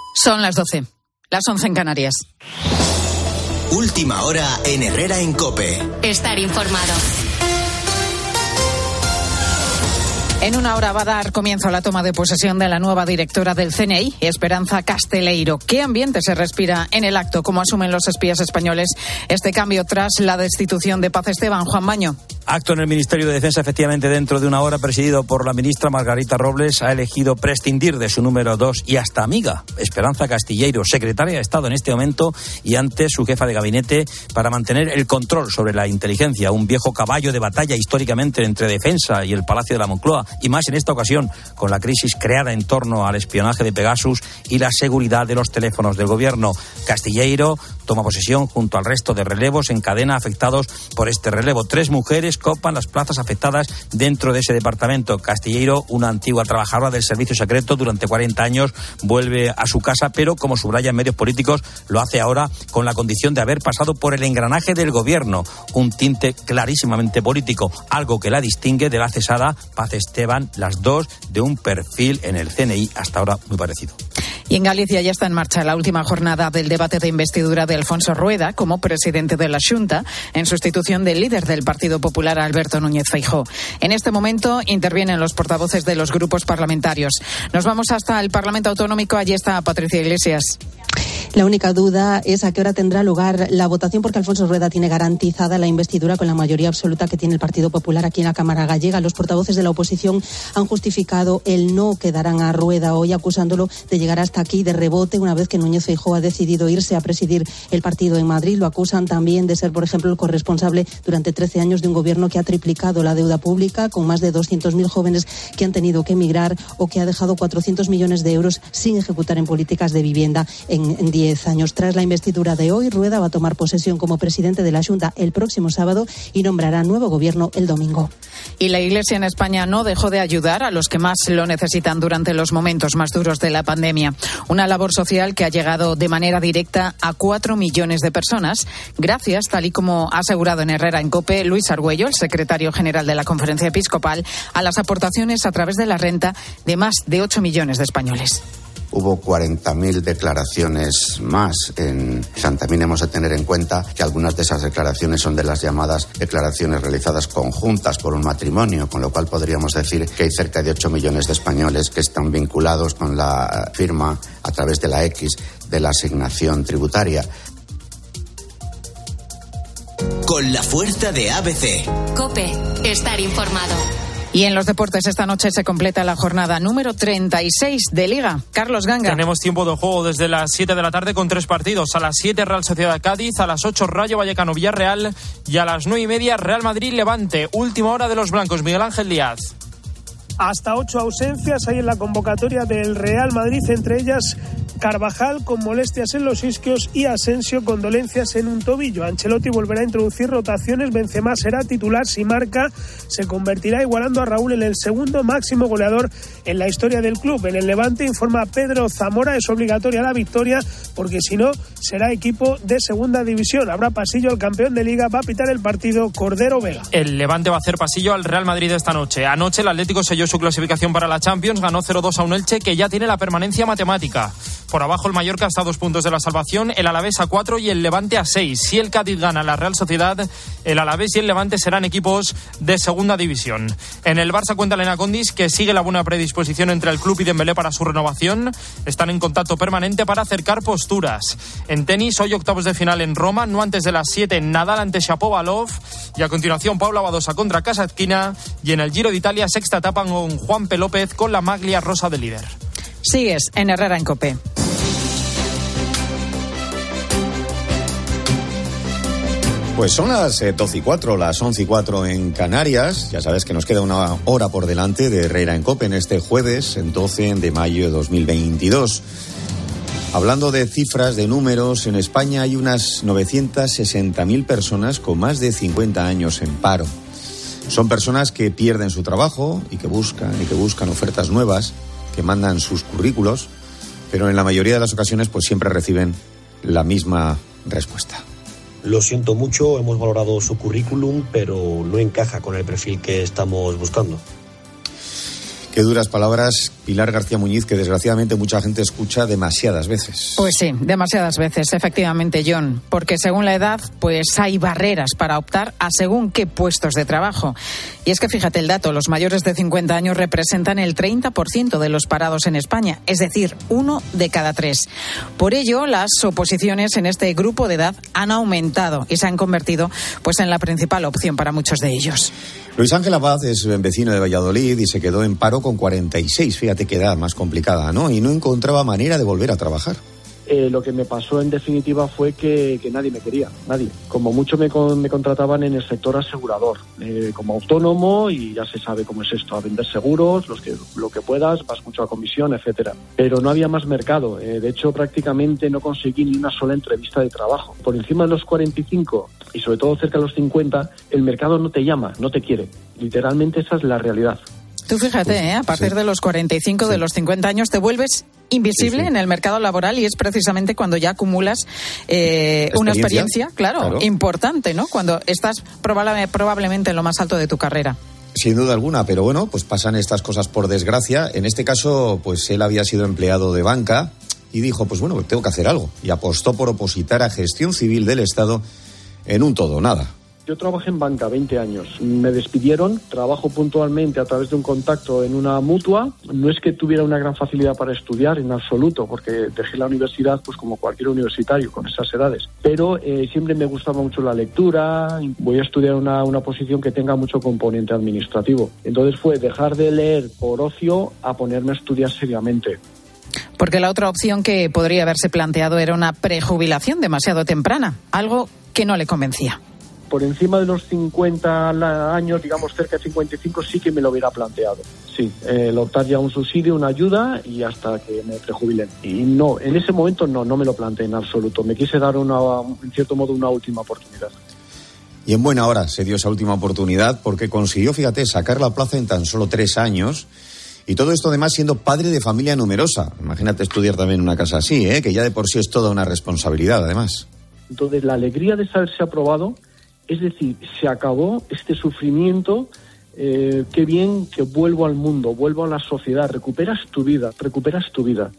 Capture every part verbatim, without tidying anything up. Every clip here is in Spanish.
Son las doce, las once en Canarias. Última hora en Herrera en COPE. Estar informado. En una hora va a dar comienzo a la toma de posesión de la nueva directora del C N I, Esperanza Casteleiro. ¿Qué ambiente se respira en el acto? ¿Cómo asumen los espías españoles este cambio tras la destitución de Paz Esteban? Juan Baño. Acto en el Ministerio de Defensa, efectivamente, dentro de una hora, presidido por la ministra Margarita Robles. Ha elegido prescindir de su número dos y hasta amiga, Esperanza Castilleiro, secretaria de Estado en este momento y antes su jefa de gabinete, para mantener el control sobre la inteligencia, un viejo caballo de batalla históricamente entre Defensa y el Palacio de la Moncloa, y más en esta ocasión con la crisis creada en torno al espionaje de Pegasus y la seguridad de los teléfonos del gobierno. Castilleiro toma posesión junto al resto de relevos en cadena afectados por este relevo. Tres mujeres copan las plazas afectadas dentro de ese departamento. Castilleiro, una antigua trabajadora del servicio secreto durante cuarenta años, vuelve a su casa, pero como subrayan medios políticos, lo hace ahora con la condición de haber pasado por el engranaje del gobierno, un tinte clarísimamente político, algo que la distingue de la cesada Paz Esteban, las dos de un perfil en el C N I hasta ahora muy parecido. Y en Galicia ya está en marcha la última jornada del debate de investidura de Alfonso Rueda como presidente de la Xunta, en sustitución del líder del Partido Popular, Alberto Núñez Feijóo. En este momento intervienen los portavoces de los grupos parlamentarios. Nos vamos hasta el Parlamento Autonómico. Allí está Patricia Iglesias. La única duda es a qué hora tendrá lugar la votación, porque Alfonso Rueda tiene garantizada la investidura con la mayoría absoluta que tiene el Partido Popular aquí en la Cámara Gallega. Los portavoces de la oposición han justificado el no que darán a Rueda hoy, acusándolo de llegar hasta aquí de rebote una vez que Núñez Feijóo ha decidido irse a presidir el partido en Madrid. Lo acusan también de ser, por ejemplo, el corresponsable durante trece años de un gobierno que ha triplicado la deuda pública, con más de doscientos mil jóvenes que han tenido que emigrar, o que ha dejado cuatrocientos millones de euros sin ejecutar en políticas de vivienda en, en diez años. Tras la investidura de hoy, Rueda va a tomar posesión como presidente de la Xunta el próximo sábado y nombrará nuevo gobierno el domingo. Y la Iglesia en España no dejó de ayudar a los que más lo necesitan durante los momentos más duros de la pandemia. Una labor social que ha llegado de manera directa a cuatro millones de personas, gracias, tal y como ha asegurado en Herrera en COPE Luis Argüello, el secretario general de la Conferencia Episcopal, a las aportaciones a través de la renta de más de ocho millones de españoles. Hubo cuarenta mil declaraciones más. En, también hemos de tener en cuenta que algunas de esas declaraciones son de las llamadas declaraciones realizadas conjuntas por un matrimonio, con lo cual podríamos decir que hay cerca de ocho millones de españoles que están vinculados con la firma a través de la X de la asignación tributaria. Con la fuerza de A B C. COPE, estar informado. Y en los deportes esta noche se completa la jornada número treinta y seis de Liga. Carlos Ganga. Tenemos tiempo de juego desde las siete de la tarde con tres partidos. A las siete Real Sociedad Cádiz, a las ocho Rayo Vallecano Villarreal y a las nueve y media Real Madrid Levante. Última hora de los blancos. Miguel Ángel Díaz. Hasta ocho ausencias hay en la convocatoria del Real Madrid, entre ellas Carvajal con molestias en los isquios y Asensio con dolencias en un tobillo. Ancelotti volverá a introducir rotaciones. Benzema será titular si marca. Se convertirá igualando a Raúl en el segundo máximo goleador en la historia del club. En el Levante, informa Pedro Zamora, es obligatoria la victoria porque si no será equipo de segunda división. Habrá pasillo al campeón de Liga. Va a pitar el partido Cordero Vega. El Levante va a hacer pasillo al Real Madrid esta noche. Anoche el Atlético selló su clasificación para la Champions. Ganó cero dos a un Elche que ya tiene la permanencia matemática. Por abajo el Mallorca está a dos puntos de la salvación, el Alavés a cuatro y el Levante a seis. Si el Cádiz gana la Real Sociedad, el Alavés y el Levante serán equipos de segunda división. En el Barça cuenta Elena Condis que sigue la buena predisposición entre el club y Dembélé para su renovación. Están en contacto permanente para acercar posturas. En tenis, hoy octavos de final en Roma, no antes de las siete, Nadal ante Shapovalov y a continuación Paula Badosa contra Kasatkina, y en el Giro de Italia sexta etapa con Juan P. López con la maglia rosa de líder. Sigues en Herrera en COPE. Pues son las doce y cuatro, las once y cuatro en Canarias. Ya sabes que nos queda una hora por delante de Herrera en COPE en este jueves, doce de mayo de dos mil veintidós. Hablando de cifras, de números, en España hay unas novecientas sesenta mil personas con más de cincuenta años en paro. Son personas que pierden su trabajo y que buscan y que buscan ofertas nuevas, que mandan sus currículos, pero en la mayoría de las ocasiones pues siempre reciben la misma respuesta. Lo siento mucho, hemos valorado su currículum, pero no encaja con el perfil que estamos buscando. Qué duras palabras, Pilar García Muñiz, que desgraciadamente mucha gente escucha demasiadas veces. Pues sí, demasiadas veces, efectivamente, John, porque según la edad, pues hay barreras para optar a según qué puestos de trabajo. Y es que fíjate el dato, los mayores de cincuenta años representan el treinta por ciento de los parados en España, es decir, uno de cada tres. Por ello, las oposiciones en este grupo de edad han aumentado y se han convertido pues en la principal opción para muchos de ellos. Luis Ángel Abad es vecino de Valladolid y se quedó en paro con cuarenta y seis, fíjate qué edad más complicada, ¿no? Y no encontraba manera de volver a trabajar. Eh, lo que me pasó en definitiva fue que, que nadie me quería, nadie. Como mucho me, con, me contrataban en el sector asegurador, eh, como autónomo, y ya se sabe cómo es esto, a vender seguros, los que, lo que puedas, vas mucho a comisión, etcétera. Pero no había más mercado, eh, de hecho prácticamente no conseguí ni una sola entrevista de trabajo. Por encima de los cuarenta y cinco y sobre todo cerca de los cincuenta, el mercado no te llama, no te quiere. Literalmente esa es la realidad. Tú fíjate, ¿eh? a partir sí. de los cuarenta y cinco, sí. de los cincuenta años, te vuelves invisible sí, sí. en el mercado laboral y es precisamente cuando ya acumulas eh, ¿Experiencia? una experiencia, claro, claro, importante, ¿no? Cuando estás probable, probablemente en lo más alto de tu carrera. Sin duda alguna, pero bueno, pues pasan estas cosas por desgracia. En este caso, pues él había sido empleado de banca y dijo, pues bueno, tengo que hacer algo. Y apostó por opositar a Gestión Civil del Estado en un todo o nada. Yo trabajé en banca veinte años. Me despidieron, trabajo puntualmente a través de un contacto en una mutua. No es que tuviera una gran facilidad para estudiar en absoluto, porque dejé la universidad pues como cualquier universitario con esas edades. Pero eh, siempre me gustaba mucho la lectura. Voy a estudiar una, una posición que tenga mucho componente administrativo. Entonces fue dejar de leer por ocio a ponerme a estudiar seriamente. Porque la otra opción que podría haberse planteado era una prejubilación demasiado temprana, algo que no le convencía. Por encima de los cincuenta años, digamos cerca de cincuenta y cinco, sí que me lo hubiera planteado. Sí, eh, el optar ya a un subsidio, una ayuda y hasta que me prejubilen. Y no, en ese momento no, no me lo planteé en absoluto. Me quise dar una, en cierto modo una última oportunidad. Y en buena hora se dio esa última oportunidad porque consiguió, fíjate, sacar la plaza en tan solo tres años. Y todo esto además siendo padre de familia numerosa. Imagínate estudiar también en una casa así, ¿eh? Que ya de por sí es toda una responsabilidad además. Entonces la alegría de saberse aprobado, es decir, se acabó este sufrimiento, eh, qué bien que vuelvo al mundo, vuelvo a la sociedad, recuperas tu vida, recuperas tu vida.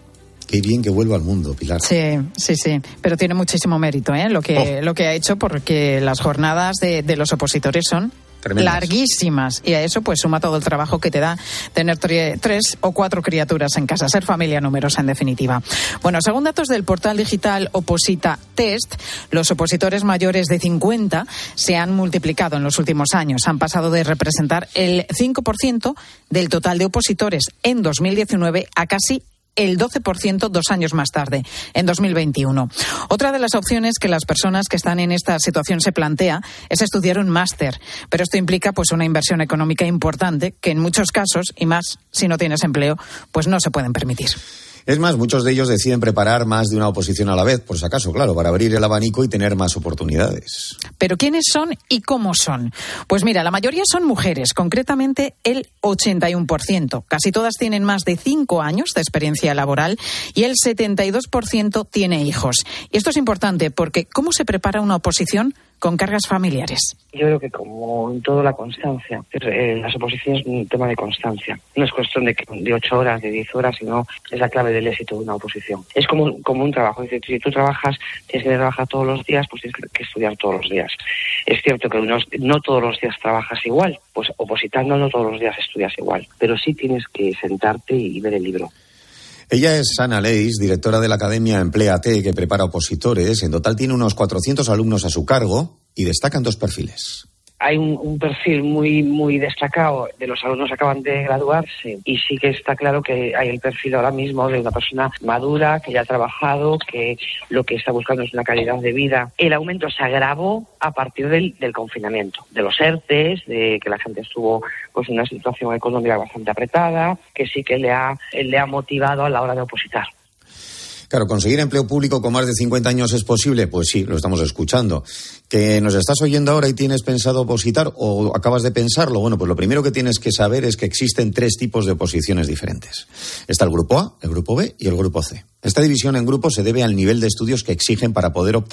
Qué bien que vuelvo al mundo, Pilar. Sí, sí, sí, pero tiene muchísimo mérito, ¿eh? Lo que, oh. lo que ha hecho, porque las jornadas de, de los opositores son tremendas, larguísimas, y a eso pues suma todo el trabajo que te da tener tre- tres o cuatro criaturas en casa, ser familia numerosa en definitiva. Bueno, según datos del portal digital Oposita Test, los opositores mayores de cincuenta se han multiplicado en los últimos años, han pasado de representar el cinco por ciento del total de opositores en dos mil diecinueve a casi el doce por ciento dos años más tarde, en dos mil veintiuno. Otra de las opciones que las personas que están en esta situación se plantea es estudiar un máster, pero esto implica pues una inversión económica importante que en muchos casos, y más si no tienes empleo, pues no se pueden permitir. Es más, muchos de ellos deciden preparar más de una oposición a la vez, por si acaso, claro, para abrir el abanico y tener más oportunidades. ¿Pero quiénes son y cómo son? Pues mira, la mayoría son mujeres, concretamente el ochenta y uno por ciento. Casi todas tienen más de cinco años de experiencia laboral y el setenta y dos por ciento tiene hijos. Y esto es importante porque ¿cómo se prepara una oposición con cargas familiares? Yo creo que como en todo la constancia, eh, las oposiciones es un tema de constancia. No es cuestión de, de ocho horas, de diez horas, sino es la clave del éxito de una oposición. Es como, como un trabajo. Es decir, si tú trabajas, tienes que trabajar todos los días, pues tienes que estudiar todos los días. Es cierto que no, no todos los días trabajas igual, pues opositando no todos los días estudias igual, pero sí tienes que sentarte y ver el libro. Ella es Ana Leis, directora de la Academia Empléate, que prepara opositores. En total tiene unos cuatrocientos alumnos a su cargo y destacan dos perfiles. Hay un, un perfil muy muy destacado de los alumnos que acaban de graduarse y sí que está claro que hay el perfil ahora mismo de una persona madura, que ya ha trabajado, que lo que está buscando es una calidad de vida. El aumento se agravó a partir del, del confinamiento, de los ERTES, de que la gente estuvo pues en una situación económica bastante apretada, que sí que le ha, le ha motivado a la hora de opositar. Claro, ¿conseguir empleo público con más de cincuenta años es posible? Pues sí, lo estamos escuchando. ¿Que nos estás oyendo ahora y tienes pensado opositar o acabas de pensarlo? Bueno, pues lo primero que tienes que saber es que existen tres tipos de oposiciones diferentes. Está el grupo A, el grupo B y el grupo C. Esta división en grupos se debe al nivel de estudios que exigen para poder optar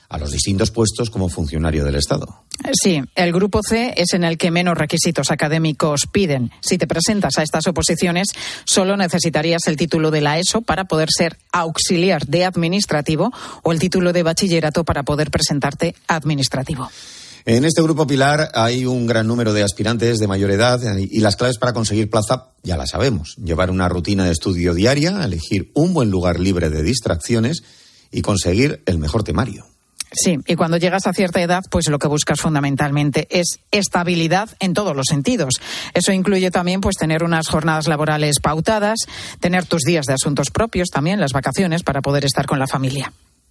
a los distintos puestos como funcionario del Estado. Sí, el grupo C es en el que menos requisitos académicos piden. Si te presentas a estas oposiciones, solo necesitarías el título de la ESO para poder ser auxiliar de administrativo o el título de bachillerato para poder presentarte a administrativo. En este grupo Pilar hay un gran número de aspirantes de mayor edad y las claves para conseguir plaza ya las sabemos. Llevar una rutina de estudio diaria, elegir un buen lugar libre de distracciones y conseguir el mejor temario. Sí, y cuando llegas a cierta edad, pues lo que buscas fundamentalmente es estabilidad en todos los sentidos. Eso incluye también pues tener unas jornadas laborales pautadas, tener tus días de asuntos propios también, las vacaciones, para poder estar con la familia.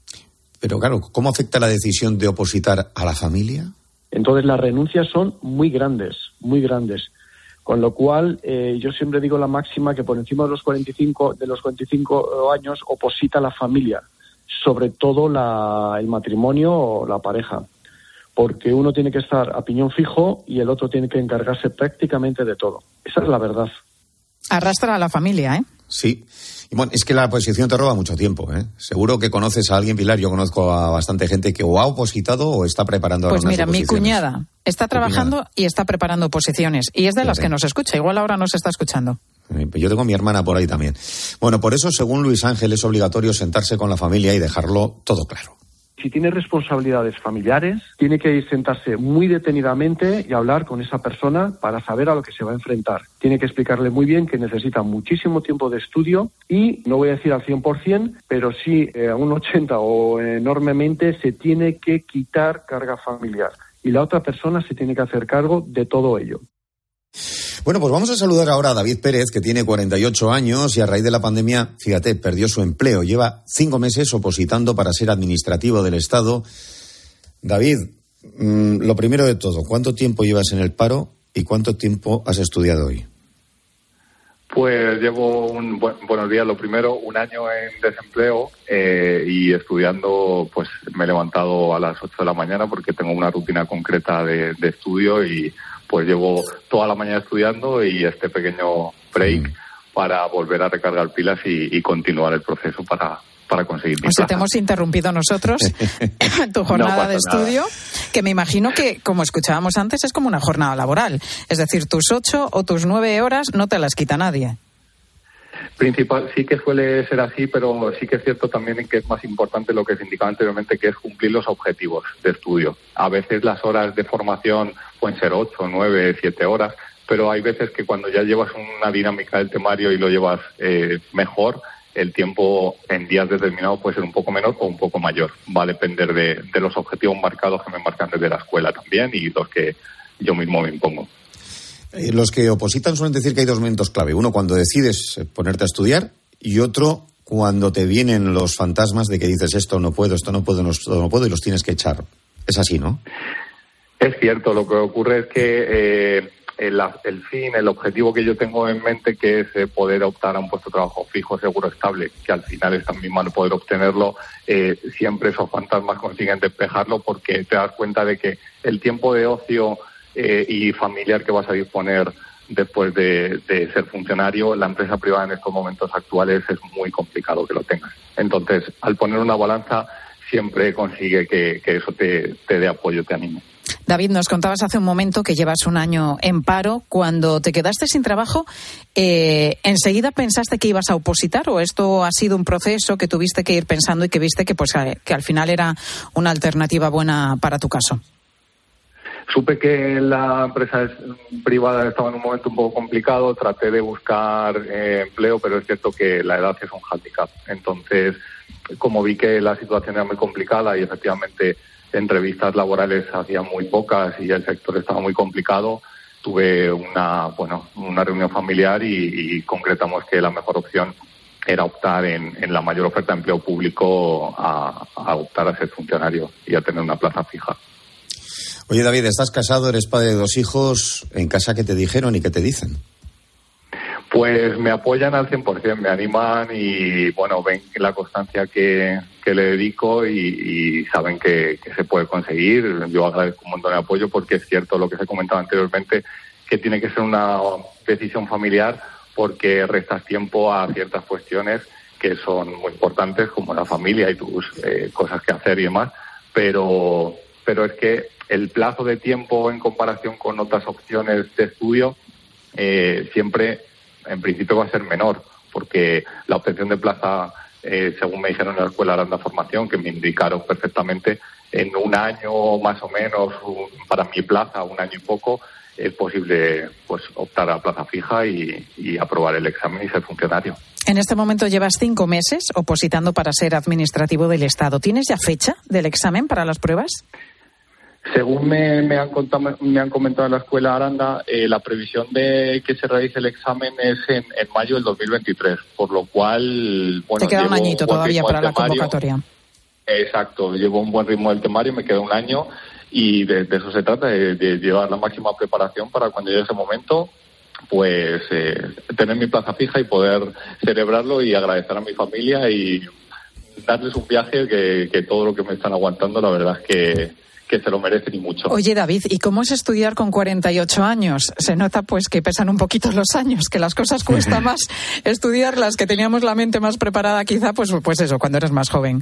Pero claro, ¿cómo afecta la decisión de opositar a la familia? Entonces las renuncias son muy grandes, muy grandes. Con lo cual, eh, yo siempre digo la máxima que por encima de los cuarenta y cinco, de los cuarenta y cinco años oposita a la familia, sobre todo la, el matrimonio o la pareja. Porque uno tiene que estar a piñón fijo y el otro tiene que encargarse prácticamente de todo. Esa es la verdad. Arrastra a la familia, ¿eh? Sí. Y bueno, es que la oposición te roba mucho tiempo, ¿eh? Seguro que conoces a alguien, Pilar. Yo conozco a bastante gente que o ha opositado o está preparando ahora Pues unas mira, mi oposiciones. cuñada está trabajando cuñada? y está preparando oposiciones. Y es de Fíjate. las que nos escucha. Igual ahora nos está escuchando. Yo tengo a mi hermana por ahí también. Bueno, por eso, según Luis Ángel, es obligatorio sentarse con la familia y dejarlo todo claro. Si tiene responsabilidades familiares, tiene que sentarse muy detenidamente y hablar con esa persona para saber a lo que se va a enfrentar. Tiene que explicarle muy bien que necesita muchísimo tiempo de estudio y, no voy a decir al cien por ciento, pero sí eh, a un ochenta por ciento o enormemente se tiene que quitar carga familiar. Y la otra persona se tiene que hacer cargo de todo ello. Bueno, pues vamos a saludar ahora a David Pérez, que tiene cuarenta y ocho años y a raíz de la pandemia, fíjate, perdió su empleo. Lleva cinco meses opositando para ser administrativo del Estado. David, mmm, lo primero de todo, ¿cuánto tiempo llevas en el paro y cuánto tiempo has estudiado hoy? Pues llevo un bu- buenos días. Lo primero, un año en desempleo eh, y estudiando, pues me he levantado a las ocho de la mañana porque tengo una rutina concreta de, de estudio y pues llevo toda la mañana estudiando y este pequeño break mm. para volver a recargar pilas y, y continuar el proceso para, para conseguir mi O sea, plaza. te hemos interrumpido nosotros tu jornada no de estudio, nada. que me imagino que, como escuchábamos antes, es como una jornada laboral. Es decir, tus ocho o tus nueve horas no te las quita nadie. Principal, sí que suele ser así, pero sí que es cierto también que es más importante lo que se indicaba anteriormente, que es cumplir los objetivos de estudio. A veces las horas de formación pueden ser ocho, nueve, siete horas, pero hay veces que cuando ya llevas una dinámica del temario y lo llevas eh, mejor, el tiempo en días determinados puede ser un poco menor o un poco mayor. Va a depender de, de los objetivos marcados que me marcan desde la escuela también y los que yo mismo me impongo. Los que opositan suelen decir que hay dos momentos clave. Uno, cuando decides ponerte a estudiar, y otro, cuando te vienen los fantasmas de que dices esto no puedo, esto no puedo, esto no puedo, y los tienes que echar. Es así, ¿no? Es cierto. Lo que ocurre es que eh, el, el fin, el objetivo que yo tengo en mente, que es eh, poder optar a un puesto de trabajo fijo, seguro, estable, que al final es también malo poder obtenerlo, eh, siempre esos fantasmas consiguen despejarlo porque te das cuenta de que el tiempo de ocio Eh, y familiar que vas a disponer después de, de ser funcionario, la empresa privada en estos momentos actuales es muy complicado que lo tengas. Entonces, al poner una balanza, siempre consigue que, que eso te, te dé apoyo, te anime. David, nos contabas hace un momento que llevas un año en paro. Cuando te quedaste sin trabajo, eh, ¿enseguida pensaste que ibas a opositar o esto ha sido un proceso que tuviste que ir pensando y que viste que, pues, que al final era una alternativa buena para tu caso? Supe que la empresa privada estaba en un momento un poco complicado, traté de buscar eh, empleo, pero es cierto que la edad es un hándicap. Entonces, como vi que la situación era muy complicada y efectivamente entrevistas laborales hacía muy pocas y el sector estaba muy complicado, tuve una, bueno, una reunión familiar y, y concretamos que la mejor opción era optar en, en la mayor oferta de empleo público a, a optar a ser funcionario y a tener una plaza fija. Oye, David, estás casado, eres padre de dos hijos. ¿En casa qué te dijeron y qué te dicen? Pues me apoyan al cien por ciento, me animan y, bueno, ven la constancia que, que le dedico y, y saben que, que se puede conseguir. Yo agradezco un montón de apoyo porque es cierto lo que se comentaba anteriormente, que tiene que ser una decisión familiar porque restas tiempo a ciertas cuestiones que son muy importantes, como la familia y tus eh, cosas que hacer y demás. pero, pero es que el plazo de tiempo en comparación con otras opciones de estudio eh, siempre, en principio, va a ser menor, porque la obtención de plaza, eh, según me dijeron en la Escuela Aranda Formación, que me indicaron perfectamente, en un año más o menos, un, para mi plaza, un año y poco, es posible pues optar a plaza fija y, y aprobar el examen y ser funcionario. En este momento llevas cinco meses opositando para ser administrativo del Estado. ¿Tienes ya fecha del examen para las pruebas? Según me, me, han, contado, me han comentado en la Escuela Aranda, eh, la previsión de que se realice el examen es en, en mayo del dos mil veintitrés, por lo cual... Bueno, te queda un añito todavía para la convocatoria. Exacto, llevo un buen ritmo del temario, me queda un año y de, de eso se trata, de, de llevar la máxima preparación para cuando llegue ese momento, pues eh, tener mi plaza fija y poder celebrarlo y agradecer a mi familia y darles un viaje que, que todo lo que me están aguantando, la verdad es que, que se lo merecen y mucho. Oye, David, ¿y cómo es estudiar con cuarenta y ocho años? Se nota pues que pesan un poquito los años, que las cosas cuesta más estudiarlas, que teníamos la mente más preparada quizá, pues, pues eso, cuando eres más joven.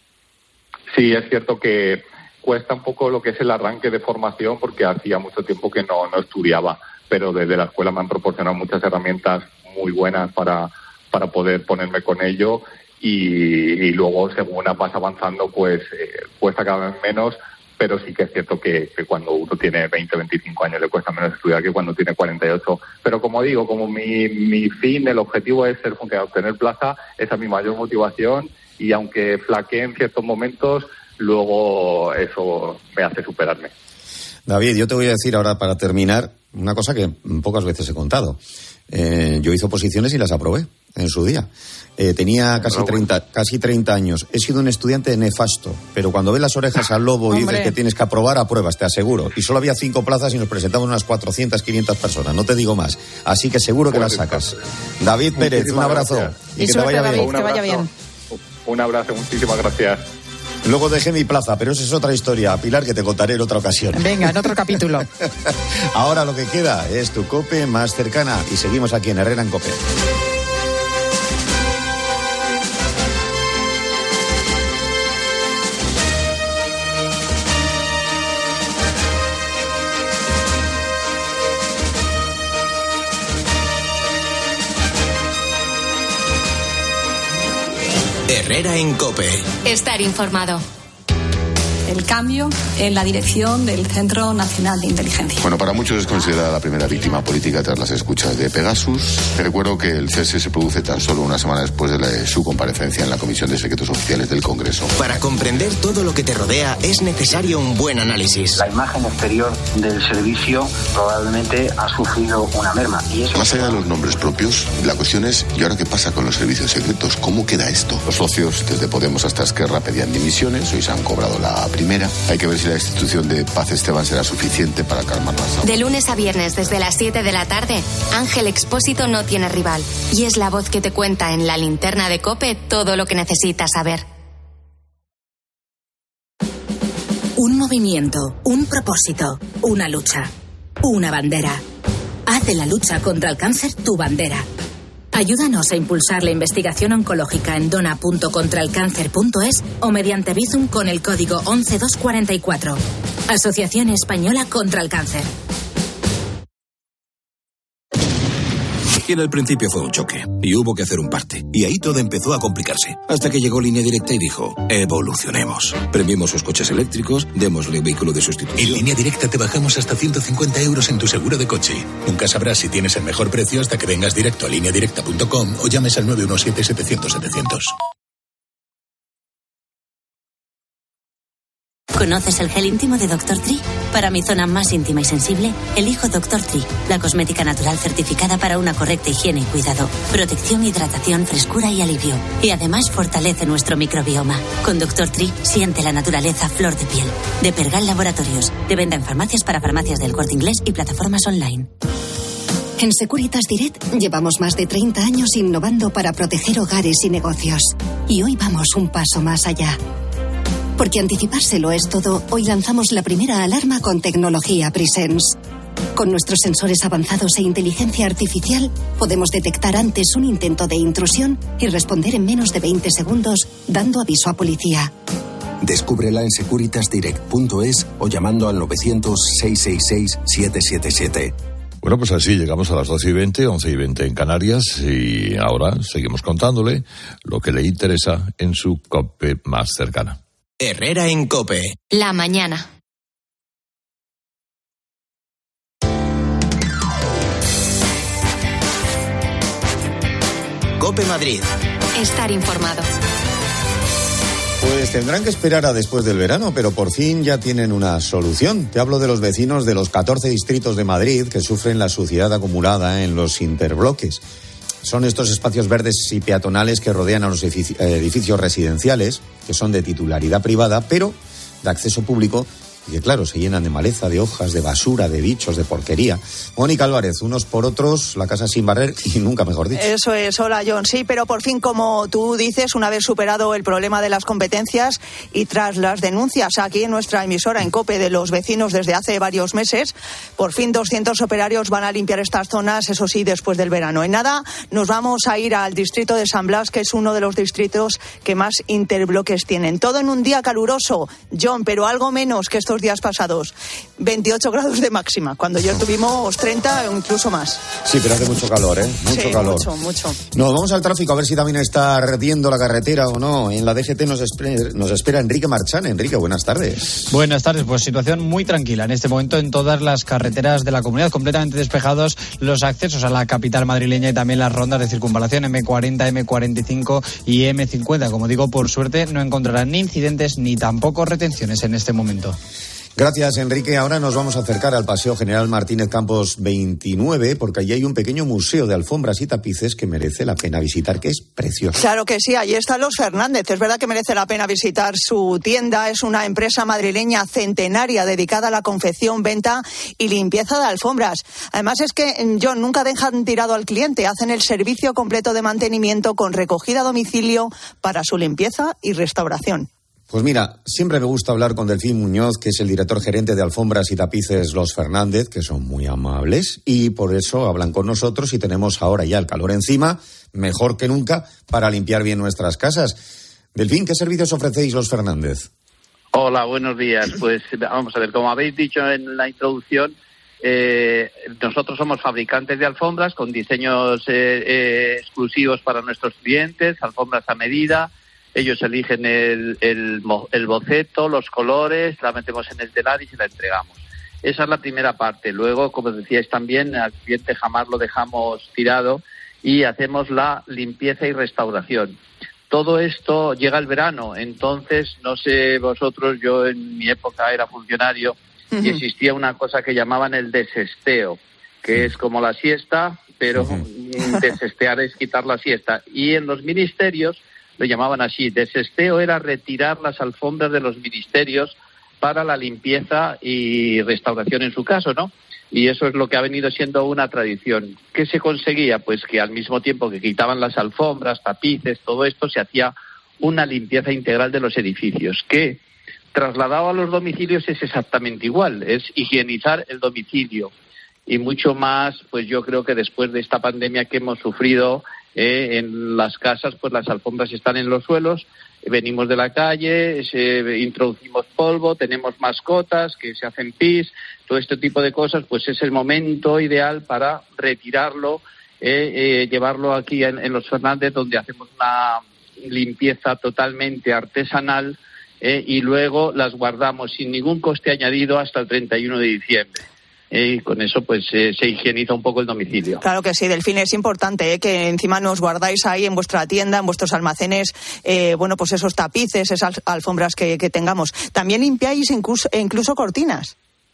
Sí, es cierto que cuesta un poco lo que es el arranque de formación porque hacía mucho tiempo que no, no estudiaba, pero desde la escuela me han proporcionado muchas herramientas muy buenas para, para poder ponerme con ello y, y luego según vas avanzando pues eh, cuesta cada vez menos, pero sí que es cierto que, que cuando uno tiene veinte, veinticinco años le cuesta menos estudiar que cuando tiene cuarenta y ocho. Pero como digo, como mi, mi fin, el objetivo es ser funcionario, obtener plaza, esa es mi mayor motivación y aunque flaquee en ciertos momentos, luego eso me hace superarme. David, yo te voy a decir ahora para terminar una cosa que pocas veces he contado. Eh, yo hice oposiciones y las aprobé en su día. Eh, tenía casi treinta, casi treinta años. He sido un estudiante nefasto, pero cuando ves las orejas al lobo y dices que tienes que aprobar, apruebas, te aseguro. Y solo había cinco plazas y nos presentamos unas cuatrocientas, quinientas personas, no te digo más. Así que seguro que las sacas. David Pérez, un abrazo. Gracias. Y, y que te vaya bien. David, que vaya bien. Un abrazo, muchísimas gracias. Luego dejé mi plaza, pero esa es otra historia, Pilar, que te contaré en otra ocasión. Venga, en otro capítulo. Ahora lo que queda es tu COPE más cercana y seguimos aquí en Herrera en COPE. Herrera en COPE. Estar informado. El cambio en la dirección del Centro Nacional de Inteligencia. Bueno, para muchos es considerada la primera víctima política tras las escuchas de Pegasus. Te recuerdo que el cese se produce tan solo una semana después de, la, de su comparecencia en la Comisión de Secretos Oficiales del Congreso. Para comprender todo lo que te rodea es necesario un buen análisis. La imagen exterior del servicio probablemente ha sufrido una merma. Y eso... Más allá de los nombres propios, la cuestión es, ¿y ahora qué pasa con los servicios secretos? ¿Cómo queda esto? Los socios, desde Podemos hasta Esquerra, pedían dimisiones, hoy se han cobrado la primera. Hay que ver si la institución de Paz Esteban será suficiente para calmar las aguas. De lunes a viernes desde las siete de la tarde, Ángel Expósito no tiene rival y es la voz que te cuenta en la linterna de COPE todo lo que necesitas saber. Un movimiento, un propósito, una lucha, una bandera. Haz de la lucha contra el cáncer tu bandera. Ayúdanos a impulsar la investigación oncológica en dona punto contraelcáncer punto es o mediante Bizum con el código once dos cuarenta y cuatro. Asociación Española contra el Cáncer. Y en el principio fue un choque, y hubo que hacer un parte. Y ahí todo empezó a complicarse. Hasta que llegó Línea Directa y dijo, evolucionemos. Premiemos sus coches eléctricos, démosle vehículo de sustitución. En Línea Directa te bajamos hasta ciento cincuenta euros en tu seguro de coche. Nunca sabrás si tienes el mejor precio hasta que vengas directo a línea directa punto com o llames al nueve uno siete, setecientos, setecientos. ¿Conoces el gel íntimo de doctor Tree? Para mi zona más íntima y sensible, elijo doctor Tree, la cosmética natural certificada para una correcta higiene y cuidado, protección, hidratación, frescura y alivio. Y además fortalece nuestro microbioma. Con doctor Tree siente la naturaleza flor de piel. De Pergal Laboratorios, de venta en farmacias para farmacias del Corte Inglés y plataformas online. En Securitas Direct llevamos más de treinta años innovando para proteger hogares y negocios. Y hoy vamos un paso más allá. Porque anticipárselo es todo, hoy lanzamos la primera alarma con tecnología Presence. Con nuestros sensores avanzados e inteligencia artificial, podemos detectar antes un intento de intrusión y responder en menos de veinte segundos, dando aviso a policía. Descúbrela en securitas direct punto es o llamando al novecientos, seiscientos sesenta y seis, setecientos setenta y siete. Bueno, pues así llegamos a las doce y veinte, once y veinte en Canarias, y ahora seguimos contándole lo que le interesa en su COPE más cercana. Herrera en COPE. La mañana. COPE Madrid. Estar informado. Pues tendrán que esperar a después del verano, pero por fin ya tienen una solución. Te hablo de los vecinos de los catorce distritos de Madrid que sufren la suciedad acumulada en los interbloques. Son estos espacios verdes y peatonales que rodean a los edificios residenciales, que son de titularidad privada, pero de acceso público, y que, claro, se llenan de maleza, de hojas, de basura, de bichos, de porquería. Mónica Álvarez, unos por otros, la casa sin barrer y nunca mejor dicho. Eso es, hola John, sí, pero por fin, como tú dices, una vez superado el problema de las competencias y tras las denuncias aquí en nuestra emisora en COPE de los vecinos desde hace varios meses, por fin doscientos operarios van a limpiar estas zonas, eso sí, después del verano. En nada nos vamos a ir al distrito de San Blas, que es uno de los distritos que más interbloques tienen. Todo en un día caluroso, John, pero algo menos que estos días pasados. veintiocho grados de máxima, cuando ya tuvimos treinta o incluso más. Sí, pero hace mucho calor, ¿eh? Mucho sí, calor. mucho, mucho. Nos vamos al tráfico a ver si también está ardiendo la carretera o no. En la D G T nos espera, nos espera Enrique Marchán. Enrique, buenas tardes. Buenas tardes, pues situación muy tranquila en este momento en todas las carreteras de la comunidad, completamente despejados los accesos a la capital madrileña y también las rondas de circunvalación eme cuarenta, eme cuarenta y cinco y eme cincuenta. Como digo, por suerte no encontrarán ni incidentes ni tampoco retenciones en este momento. Gracias, Enrique. Ahora nos vamos a acercar al Paseo General Martínez Campos veintinueve, porque allí hay un pequeño museo de alfombras y tapices que merece la pena visitar, que es precioso. Claro que sí, allí están los Fernández. Es verdad que merece la pena visitar su tienda. Es una empresa madrileña centenaria dedicada a la confección, venta y limpieza de alfombras. Además es que, John, nunca dejan tirado al cliente. Hacen el servicio completo de mantenimiento con recogida a domicilio para su limpieza y restauración. Pues mira, siempre me gusta hablar con Delfín Muñoz, que es el director gerente de alfombras y tapices Los Fernández, que son muy amables, y por eso hablan con nosotros y tenemos ahora ya el calor encima, mejor que nunca, para limpiar bien nuestras casas. Delfín, ¿qué servicios ofrecéis Los Fernández? Hola, buenos días. Pues vamos a ver, como habéis dicho en la introducción, eh, nosotros somos fabricantes de alfombras con diseños eh, eh, exclusivos para nuestros clientes, alfombras a medida. Ellos eligen el, el, el boceto, los colores, la metemos en el telar y se la entregamos. Esa es la primera parte. Luego, como decíais también, al cliente jamás lo dejamos tirado y hacemos la limpieza y restauración. Todo esto llega el verano, entonces, no sé vosotros, yo en mi época era funcionario uh-huh. y existía una cosa que llamaban el desesteo, que es como la siesta, pero uh-huh. desestear es quitar la siesta. Y en los ministerios lo llamaban así. Desesteo era retirar las alfombras de los ministerios para la limpieza y restauración en su caso, ¿no? Y eso es lo que ha venido siendo una tradición. ¿Qué se conseguía? Pues que al mismo tiempo que quitaban las alfombras, tapices, todo esto, se hacía una limpieza integral de los edificios, que trasladado a los domicilios es exactamente igual, es higienizar el domicilio. Y mucho más, pues yo creo que después de esta pandemia que hemos sufrido, Eh, en las casas, pues las alfombras están en los suelos, venimos de la calle, se, introducimos polvo, tenemos mascotas que se hacen pis, todo este tipo de cosas, pues es el momento ideal para retirarlo, eh, eh, llevarlo aquí en, en Los Fernández, donde hacemos una limpieza totalmente artesanal eh, y luego las guardamos sin ningún coste añadido hasta el treinta y uno de diciembre. Y con eso pues eh, se higieniza un poco el domicilio. Claro que sí, Delfín, es importante ¿eh? que encima nos guardáis ahí en vuestra tienda, en vuestros almacenes, eh, bueno, pues esos tapices, esas alfombras que, que tengamos. También limpiáis incluso, incluso cortinas.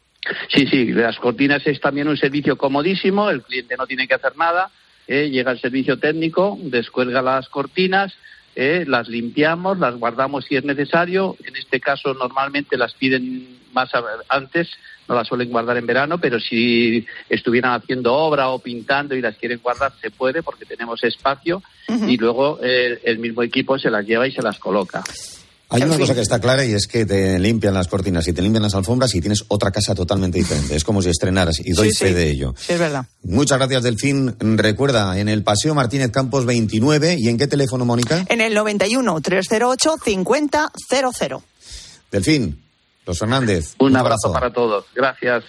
Sí, sí, las cortinas es también un servicio comodísimo, el cliente no tiene que hacer nada, eh, llega el servicio técnico, descuelga las cortinas, eh, las limpiamos, las guardamos si es necesario. En este caso normalmente las piden más antes, no las suelen guardar en verano, pero si estuvieran haciendo obra o pintando y las quieren guardar, se puede porque tenemos espacio uh-huh. y luego eh, el mismo equipo se las lleva y se las coloca. Hay En una fin. cosa que está clara y es que te limpian las cortinas y te limpian las alfombras y tienes otra casa totalmente diferente. Es como si estrenaras y doy Sí, fe sí. de ello. Sí, es verdad. Muchas gracias, Delfín. Recuerda, en el Paseo Martínez Campos veintinueve. ¿Y en qué teléfono, Mónica? En el noventa y uno, trescientos ocho, cincuenta cero cero. Delfín, los Fernández. Un abrazo para todos. Gracias.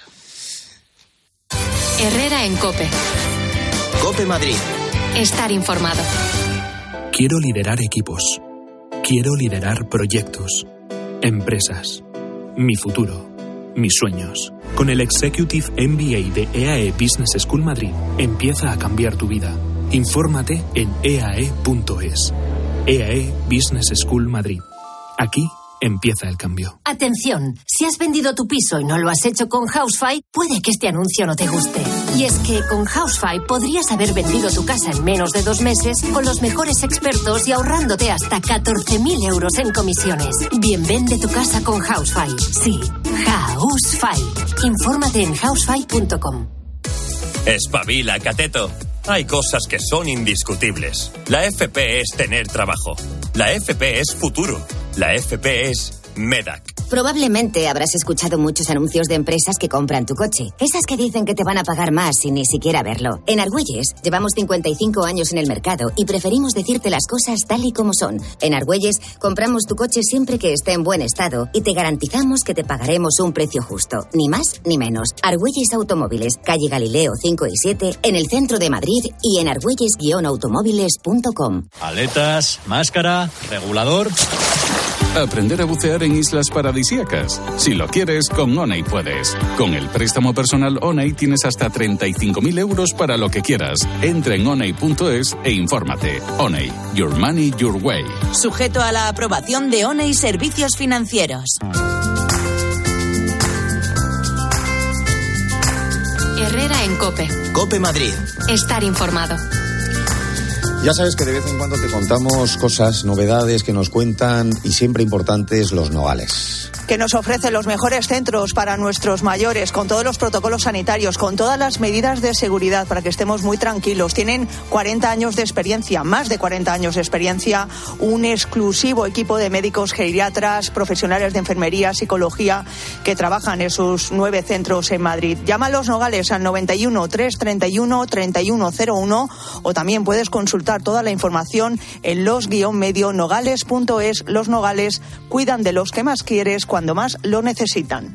Herrera en COPE. COPE Madrid. Estar informado. Quiero liderar equipos. Quiero liderar proyectos. Empresas. Mi futuro. Mis sueños. Con el Executive M B A de E A E Business School Madrid, empieza a cambiar tu vida. Infórmate en e a e punto es. E A E Business School Madrid. Aquí empieza el cambio. Atención, si has vendido tu piso y no lo has hecho con Housefy, puede que este anuncio no te guste. Y es que con Housefy podrías haber vendido tu casa en menos de dos meses con los mejores expertos y ahorrándote hasta catorce mil euros en comisiones. Bien, vende tu casa con Housefy. Sí, Housefy. Infórmate en housefy punto com. Espabila, cateto. Hay cosas que son indiscutibles. La F P es tener trabajo. La F P es futuro. La F P es MEDAC. Probablemente habrás escuchado muchos anuncios de empresas que compran tu coche. Esas que dicen que te van a pagar más sin ni siquiera verlo. En Argüelles llevamos cincuenta y cinco años en el mercado y preferimos decirte las cosas tal y como son. En Argüelles compramos tu coche siempre que esté en buen estado y te garantizamos que te pagaremos un precio justo. Ni más ni menos. Argüelles Automóviles, calle Galileo cinco y siete, en el centro de Madrid y en argüelles guion automóviles punto com. Aletas, máscara, regulador. Aprender a bucear en islas paradisíacas. Si lo quieres, con ONEY puedes. Con el préstamo personal ONEY tienes hasta treinta y cinco mil euros para lo que quieras. Entra en oney punto es e infórmate. ONEY, your money, your way. Sujeto a la aprobación de ONEY Servicios Financieros. Herrera en COPE. COPE Madrid. Estar informado. Ya sabes que de vez en cuando te contamos cosas, novedades que nos cuentan y siempre importantes los Nogales. Que nos ofrece los mejores centros para nuestros mayores, con todos los protocolos sanitarios, con todas las medidas de seguridad para que estemos muy tranquilos. Tienen cuarenta años de experiencia, más de cuarenta años de experiencia, un exclusivo equipo de médicos geriatras, profesionales de enfermería, psicología, que trabajan en sus nueve centros en Madrid. Llama a los Nogales al noventa y uno, trescientos treinta y uno, treinta y uno cero uno o también puedes consultar toda la información en los guión medio nogales punto es. Los Nogales cuidan de los que más quieres cuando más lo necesitan.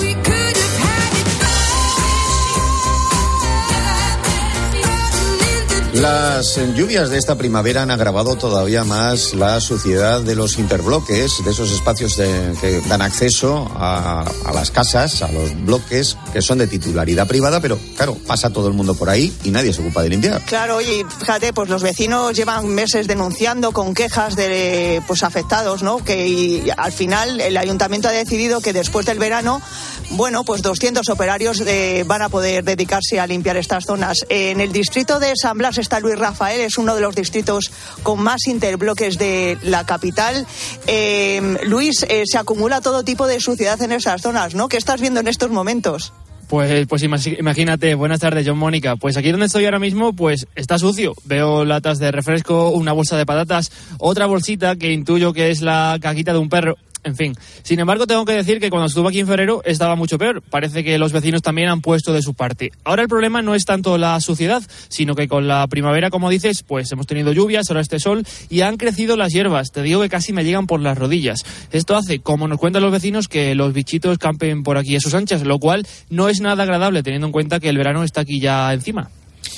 Las lluvias de esta primavera han agravado todavía más la suciedad de los interbloques, de esos espacios de, que dan acceso a, a las casas, a los bloques que son de titularidad privada, pero claro, pasa todo el mundo por ahí y nadie se ocupa de limpiar. Claro, y fíjate, pues los vecinos llevan meses denunciando con quejas de pues afectados, ¿no? Que y, al final el ayuntamiento ha decidido que después del verano, bueno, pues doscientos operarios de, van a poder dedicarse a limpiar estas zonas. En el distrito de San Blas está Luis Rafael, es uno de los distritos con más interbloques de la capital. Eh, Luis, eh, se acumula todo tipo de suciedad en esas zonas, ¿no? ¿Qué estás viendo en estos momentos? Pues, pues imagínate, buenas tardes, John Mónica. Pues aquí donde estoy ahora mismo, pues está sucio. Veo latas de refresco, una bolsa de patatas, otra bolsita que intuyo que es la caquita de un perro. En fin, sin embargo tengo que decir que cuando estuve aquí en febrero estaba mucho peor. Parece que los vecinos también han puesto de su parte. Ahora el problema no es tanto la suciedad, sino que con la primavera, como dices, pues hemos tenido lluvias, ahora este sol y han crecido las hierbas. Te digo que casi me llegan por las rodillas. Esto hace, como nos cuentan los vecinos, que los bichitos campen por aquí a sus anchas, lo cual no es nada agradable teniendo en cuenta que el verano está aquí ya encima.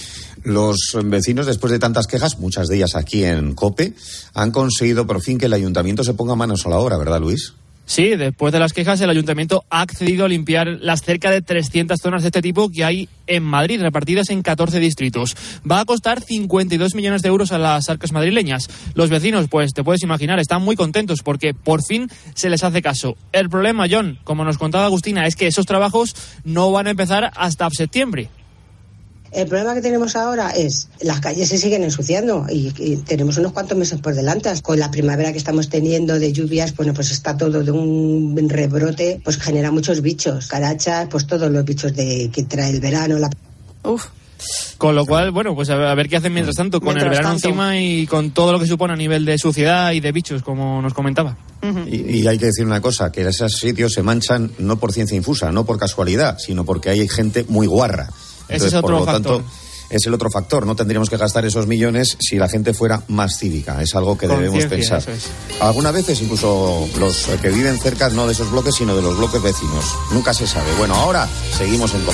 Los vecinos, después de tantas quejas, muchas de ellas aquí en COPE, han conseguido por fin que el ayuntamiento se ponga manos a la obra, ¿verdad, Luis? Sí, después de las quejas, el ayuntamiento ha accedido a limpiar las cerca de trescientas zonas de este tipo que hay en Madrid, repartidas en catorce distritos. Va a costar cincuenta y dos millones de euros a las arcas madrileñas. Los vecinos, pues te puedes imaginar, están muy contentos porque por fin se les hace caso. El problema, John, como nos contaba Agustina, es que esos trabajos no van a empezar hasta septiembre. El problema que tenemos ahora es las calles se siguen ensuciando y, y tenemos unos cuantos meses por delante. Con la primavera que estamos teniendo de lluvias, bueno, pues está todo de un rebrote, pues genera muchos bichos, carachas, pues todos los bichos de que trae el verano. La... Uf. Con lo cual, bueno, pues a ver, a ver qué hacen mientras tanto, con Mientras el verano tanto. encima y con todo lo que supone a nivel de suciedad y de bichos, como nos comentaba. Y, y hay que decir una cosa, que esos sitios se manchan no por ciencia infusa, no por casualidad, sino porque hay gente muy guarra. Entonces, Ese es otro por lo factor. tanto, es el otro factor. No tendríamos que gastar esos millones si la gente fuera más cívica. Es algo que debemos Conciencia, pensar. eso es. Algunas veces incluso los que viven cerca, no de esos bloques, sino de los bloques vecinos. Nunca se sabe. Bueno, ahora seguimos en COPE.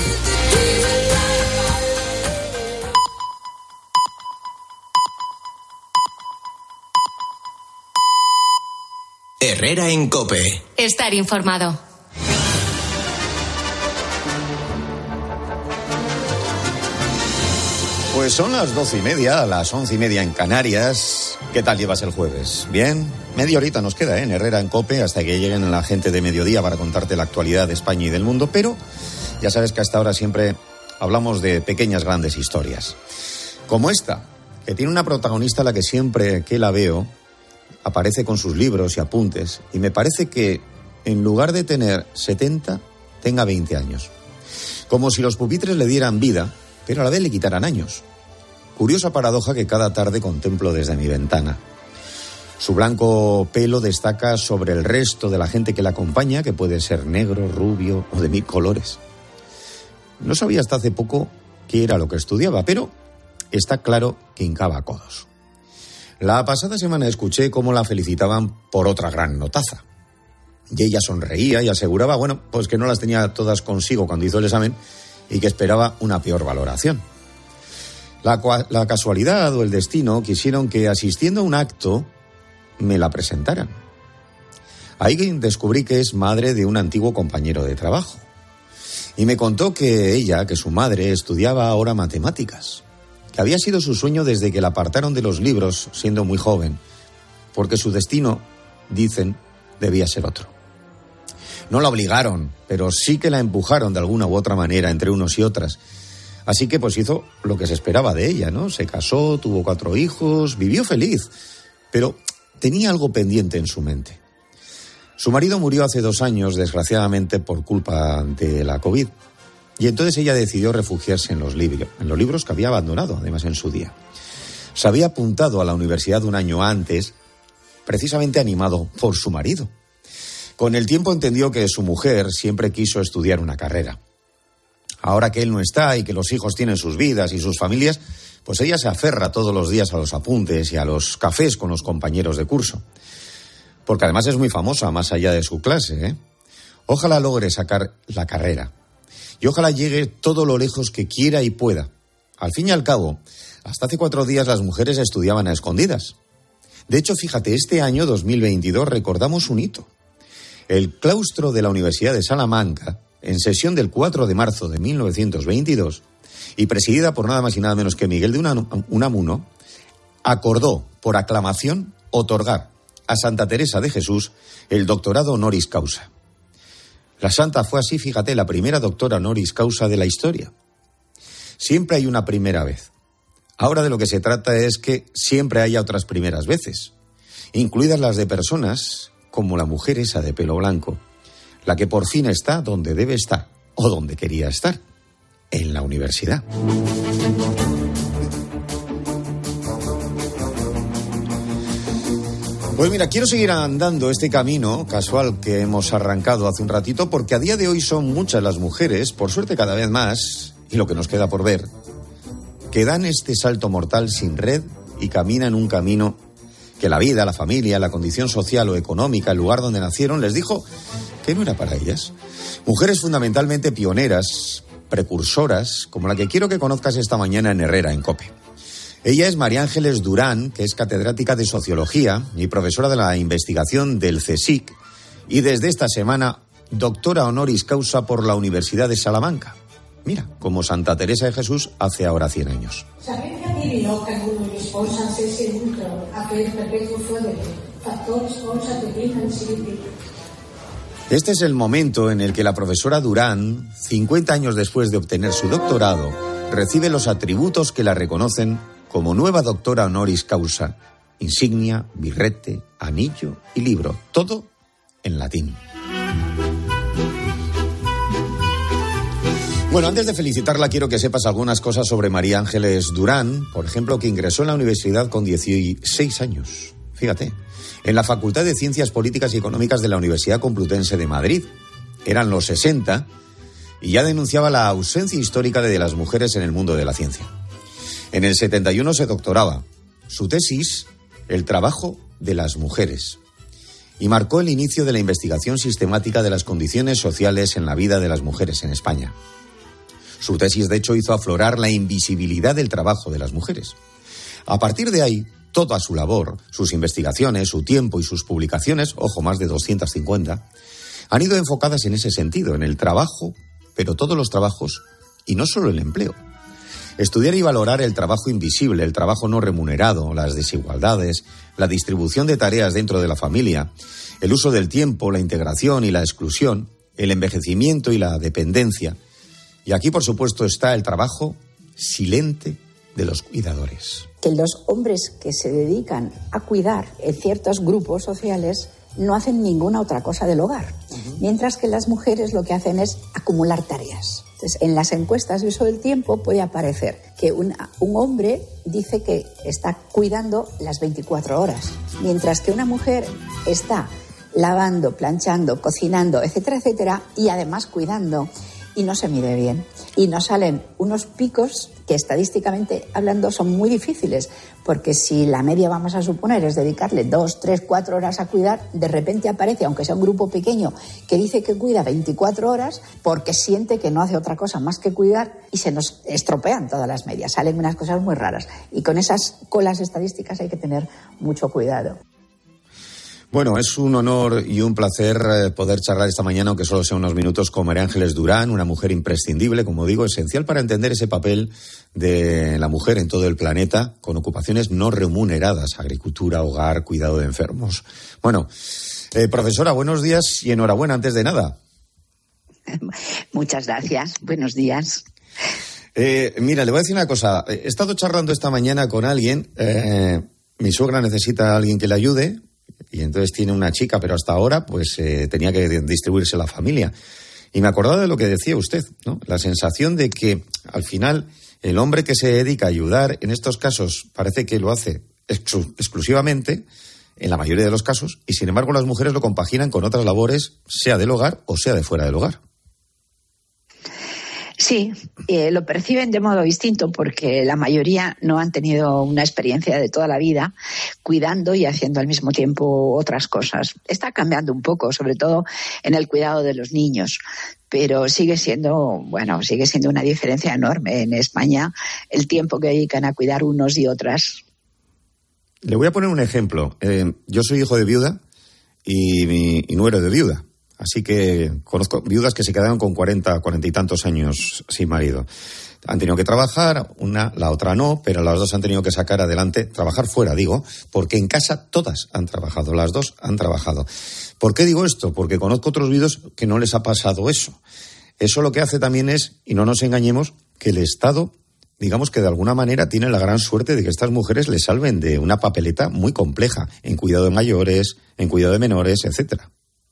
Herrera en COPE. Estar informado. Pues son las doce y media, las once y media en Canarias. ¿Qué tal llevas el jueves? ¿Bien? Media horita nos queda, ¿eh? En Herrera en COPE, hasta que lleguen la gente de mediodía para contarte la actualidad de España y del mundo. Pero ya sabes que hasta ahora siempre hablamos de pequeñas grandes historias. Como esta, que tiene una protagonista a la que siempre que la veo aparece con sus libros y apuntes. Y me parece que en lugar de tener setenta, tenga veinte años. Como si los pupitres le dieran vida, pero a la vez le quitaran años. Curiosa paradoja que cada tarde contemplo desde mi ventana. Su blanco pelo destaca sobre el resto de la gente que la acompaña, que puede ser negro, rubio o de mil colores. No sabía hasta hace poco qué era lo que estudiaba, pero está claro que hincaba codos. La pasada semana escuché cómo la felicitaban por otra gran notaza. Y ella sonreía y aseguraba, bueno, pues que no las tenía todas consigo cuando hizo el examen y que esperaba una peor valoración. La, la casualidad o el destino quisieron que, asistiendo a un acto, me la presentaran. Ahí descubrí que es madre de un antiguo compañero de trabajo. Y me contó que ella, que su madre, estudiaba ahora matemáticas, que había sido su sueño desde que la apartaron de los libros siendo muy joven, porque su destino, dicen, debía ser otro. No la obligaron, pero sí que la empujaron de alguna u otra manera entre unos y otras. Así que pues hizo lo que se esperaba de ella, ¿no? Se casó, tuvo cuatro hijos, vivió feliz, pero tenía algo pendiente en su mente. Su marido murió hace dos años, desgraciadamente, por culpa de la COVID. Y entonces ella decidió refugiarse en los libros, en los libros que había abandonado, además, en su día. Se había apuntado a la universidad un año antes, precisamente animado por su marido. Con el tiempo entendió que su mujer siempre quiso estudiar una carrera. Ahora que él no está y que los hijos tienen sus vidas y sus familias, pues ella se aferra todos los días a los apuntes y a los cafés con los compañeros de curso. Porque además es muy famosa, más allá de su clase, ¿eh? Ojalá logre sacar la carrera. Y ojalá llegue todo lo lejos que quiera y pueda. Al fin y al cabo, hasta hace cuatro días las mujeres estudiaban a escondidas. De hecho, fíjate, este año dos mil veintidós recordamos un hito. El claustro de la Universidad de Salamanca, en sesión del cuatro de marzo de mil novecientos veintidós, y presidida por nada más y nada menos que Miguel de Unamuno, acordó por aclamación otorgar a Santa Teresa de Jesús el doctorado honoris causa. La santa fue así, fíjate, la primera doctora honoris causa de la historia. Siempre hay una primera vez. Ahora de lo que se trata es que siempre haya otras primeras veces, incluidas las de personas como la mujer esa de pelo blanco, la que por fin está donde debe estar, o donde quería estar, en la universidad. Pues mira, quiero seguir andando este camino casual que hemos arrancado hace un ratito, porque a día de hoy son muchas las mujeres, por suerte cada vez más, y lo que nos queda por ver, que dan este salto mortal sin red y caminan un camino que la vida, la familia, la condición social o económica, el lugar donde nacieron, les dijo que no era para ellas. Mujeres fundamentalmente pioneras, precursoras, como la que quiero que conozcas esta mañana en Herrera, en COPE. Ella es María Ángeles Durán, que es catedrática de Sociología y profesora de la investigación del CSIC, y desde esta semana, doctora honoris causa por la Universidad de Salamanca. Mira, como Santa Teresa de Jesús hace ahora cien años. Este es el momento en el que la profesora Durán, cincuenta años después de obtener su doctorado, recibe los atributos que la reconocen como nueva doctora honoris causa: insignia, birrete, anillo y libro, todo en latín. Bueno, antes de felicitarla, quiero que sepas algunas cosas sobre María Ángeles Durán, por ejemplo, que ingresó en la universidad con dieciséis años. Fíjate, en la Facultad de Ciencias Políticas y Económicas de la Universidad Complutense de Madrid. Eran los sesenta y ya denunciaba la ausencia histórica de las mujeres en el mundo de la ciencia. En el setenta y uno se doctoraba. Su tesis, el trabajo de las mujeres. Y marcó el inicio de la investigación sistemática de las condiciones sociales en la vida de las mujeres en España. Su tesis, de hecho, hizo aflorar la invisibilidad del trabajo de las mujeres. A partir de ahí, toda su labor, sus investigaciones, su tiempo y sus publicaciones, ojo, más de doscientas cincuenta, han ido enfocadas en ese sentido, en el trabajo, pero todos los trabajos, y no solo el empleo. Estudiar y valorar el trabajo invisible, el trabajo no remunerado, las desigualdades, la distribución de tareas dentro de la familia, el uso del tiempo, la integración y la exclusión, el envejecimiento y la dependencia. Y aquí, por supuesto, está el trabajo silente de los cuidadores. Que los hombres que se dedican a cuidar en ciertos grupos sociales no hacen ninguna otra cosa del hogar, uh-huh. mientras que las mujeres lo que hacen es acumular tareas. Entonces, en las encuestas de uso del tiempo puede aparecer que un, un hombre dice que está cuidando las veinticuatro horas, mientras que una mujer está lavando, planchando, cocinando, etcétera, etcétera, y además cuidando. Y no se mide bien. Y nos salen unos picos que estadísticamente hablando son muy difíciles, porque si la media, vamos a suponer, es dedicarle dos, tres, cuatro horas a cuidar, de repente aparece, aunque sea un grupo pequeño, que dice que cuida veinticuatro horas porque siente que no hace otra cosa más que cuidar y se nos estropean todas las medias. Salen unas cosas muy raras. Y con esas colas estadísticas hay que tener mucho cuidado. Bueno, es un honor y un placer poder charlar esta mañana, aunque solo sea unos minutos, con María Ángeles Durán, una mujer imprescindible, como digo, esencial para entender ese papel de la mujer en todo el planeta, con ocupaciones no remuneradas, agricultura, hogar, cuidado de enfermos. Bueno, eh, profesora, buenos días y enhorabuena antes de nada. Muchas gracias, buenos días. Eh, mira, le voy a decir una cosa. He estado charlando esta mañana con alguien, eh, mi suegra necesita a alguien que le ayude, y entonces tiene una chica, pero hasta ahora pues eh, tenía que distribuirse la familia. Y me acordaba de lo que decía usted, ¿no? La sensación de que al final el hombre que se dedica a ayudar, en estos casos parece que lo hace exclu- exclusivamente, en la mayoría de los casos, y sin embargo las mujeres lo compaginan con otras labores, sea del hogar o sea de fuera del hogar. Sí, eh, lo perciben de modo distinto porque la mayoría no han tenido una experiencia de toda la vida cuidando y haciendo al mismo tiempo otras cosas. Está cambiando un poco, sobre todo en el cuidado de los niños, pero sigue siendo, bueno, sigue siendo una diferencia enorme en España el tiempo que dedican a cuidar unos y otras. Le voy a poner un ejemplo. Eh, yo soy hijo de viuda y, mi, y nuero de viuda. Así que conozco viudas que se quedaron con cuarenta, cuarenta y tantos años sin marido. Han tenido que trabajar, una, la otra no, pero las dos han tenido que sacar adelante, trabajar fuera, digo, porque en casa todas han trabajado, las dos han trabajado. ¿Por qué digo esto? Porque conozco otros viudos que no les ha pasado eso. Eso lo que hace también es, y no nos engañemos, que el Estado, digamos que de alguna manera tiene la gran suerte de que estas mujeres les salven de una papeleta muy compleja en cuidado de mayores, en cuidado de menores, etcétera.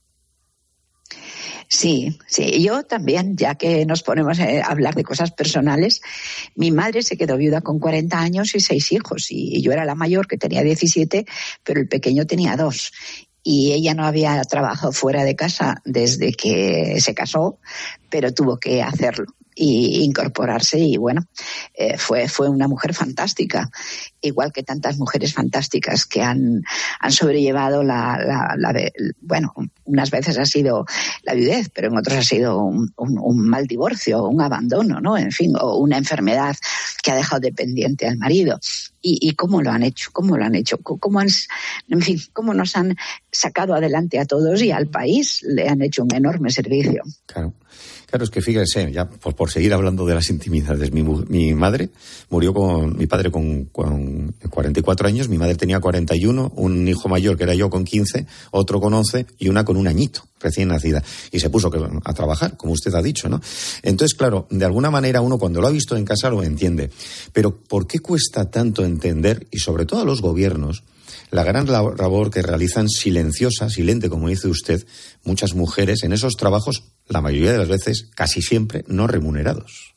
Sí, sí, yo también, ya que nos ponemos a hablar de cosas personales, mi madre se quedó viuda con cuarenta años y seis hijos, y yo era la mayor, que tenía diecisiete, pero el pequeño tenía dos. Y ella no había trabajado fuera de casa desde que se casó, pero tuvo que hacerlo y incorporarse, y bueno, eh, fue fue una mujer fantástica, igual que tantas mujeres fantásticas que han han sobrellevado la, la, la bueno, unas veces ha sido la viudez, pero en otras ha sido un, un, un mal divorcio, un abandono, ¿no? En fin, o una enfermedad que ha dejado dependiente al marido. Y, y cómo lo han hecho, cómo lo han hecho, cómo han, en fin, cómo nos han sacado adelante a todos y al país le han hecho un enorme servicio. Claro. Claro, es que fíjense, ya por, por seguir hablando de las intimidades, mi, mi madre murió con, mi padre con, con cuarenta y cuatro años, mi madre tenía cuarenta y uno, un hijo mayor que era yo con quince, otro con once y una con un añito, recién nacida. Y se puso a trabajar, como usted ha dicho, ¿no? Entonces, claro, de alguna manera uno cuando lo ha visto en casa lo entiende. Pero ¿por qué cuesta tanto entender, y sobre todo a los gobiernos, la gran labor que realizan silenciosa, silente, como dice usted, muchas mujeres en esos trabajos la mayoría de las veces, casi siempre, no remunerados.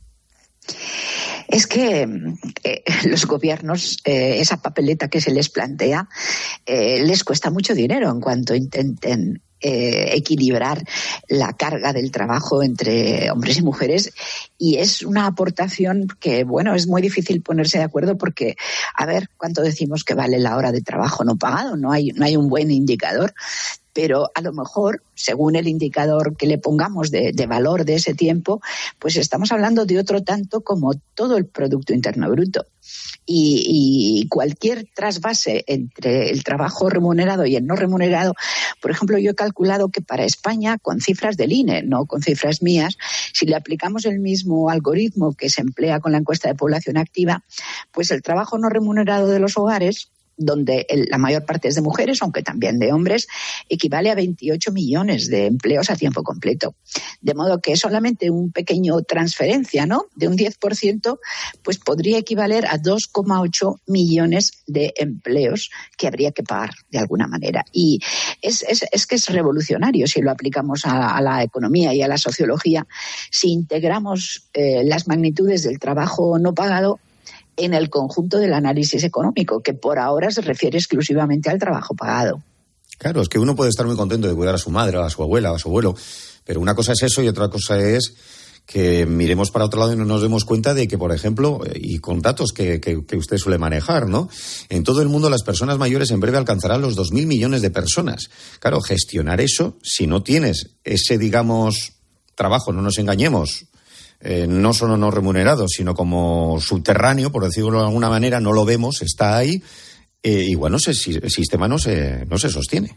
Es que eh, los gobiernos, eh, esa papeleta que se les plantea, eh, les cuesta mucho dinero en cuanto intenten eh, equilibrar la carga del trabajo entre hombres y mujeres, y es una aportación que, bueno, es muy difícil ponerse de acuerdo porque, a ver, ¿cuánto decimos que vale la hora de trabajo no pagado? No hay, no hay un buen indicador. Pero a lo mejor, según el indicador que le pongamos de, de valor de ese tiempo, pues estamos hablando de otro tanto como todo el Producto Interno Bruto. Y, y cualquier trasvase entre el trabajo remunerado y el no remunerado, por ejemplo, yo he calculado que para España, con cifras del I N E, no con cifras mías, si le aplicamos el mismo algoritmo que se emplea con la encuesta de población activa, pues el trabajo no remunerado de los hogares, donde el, la mayor parte es de mujeres, aunque también de hombres, equivale a veintiocho millones de empleos a tiempo completo. De modo que solamente un pequeño transferencia, ¿no?, de un diez por ciento, pues podría equivaler a dos coma ocho millones de empleos que habría que pagar de alguna manera. Y es, es, es que es revolucionario si lo aplicamos a, a la economía y a la sociología, si integramos eh, las magnitudes del trabajo no pagado en el conjunto del análisis económico, que por ahora se refiere exclusivamente al trabajo pagado. Claro, es que uno puede estar muy contento de cuidar a su madre, a su abuela, a su abuelo, pero una cosa es eso y otra cosa es que miremos para otro lado y no nos demos cuenta de que, por ejemplo, y con datos que, que, que usted suele manejar, ¿no?, en todo el mundo las personas mayores en breve alcanzarán los dos mil millones de personas. Claro, gestionar eso, si no tienes ese, digamos, trabajo, no nos engañemos, Eh, no solo no remunerado, sino como subterráneo, por decirlo de alguna manera, no lo vemos, está ahí, eh, y bueno, ese el sistema no se, no se sostiene.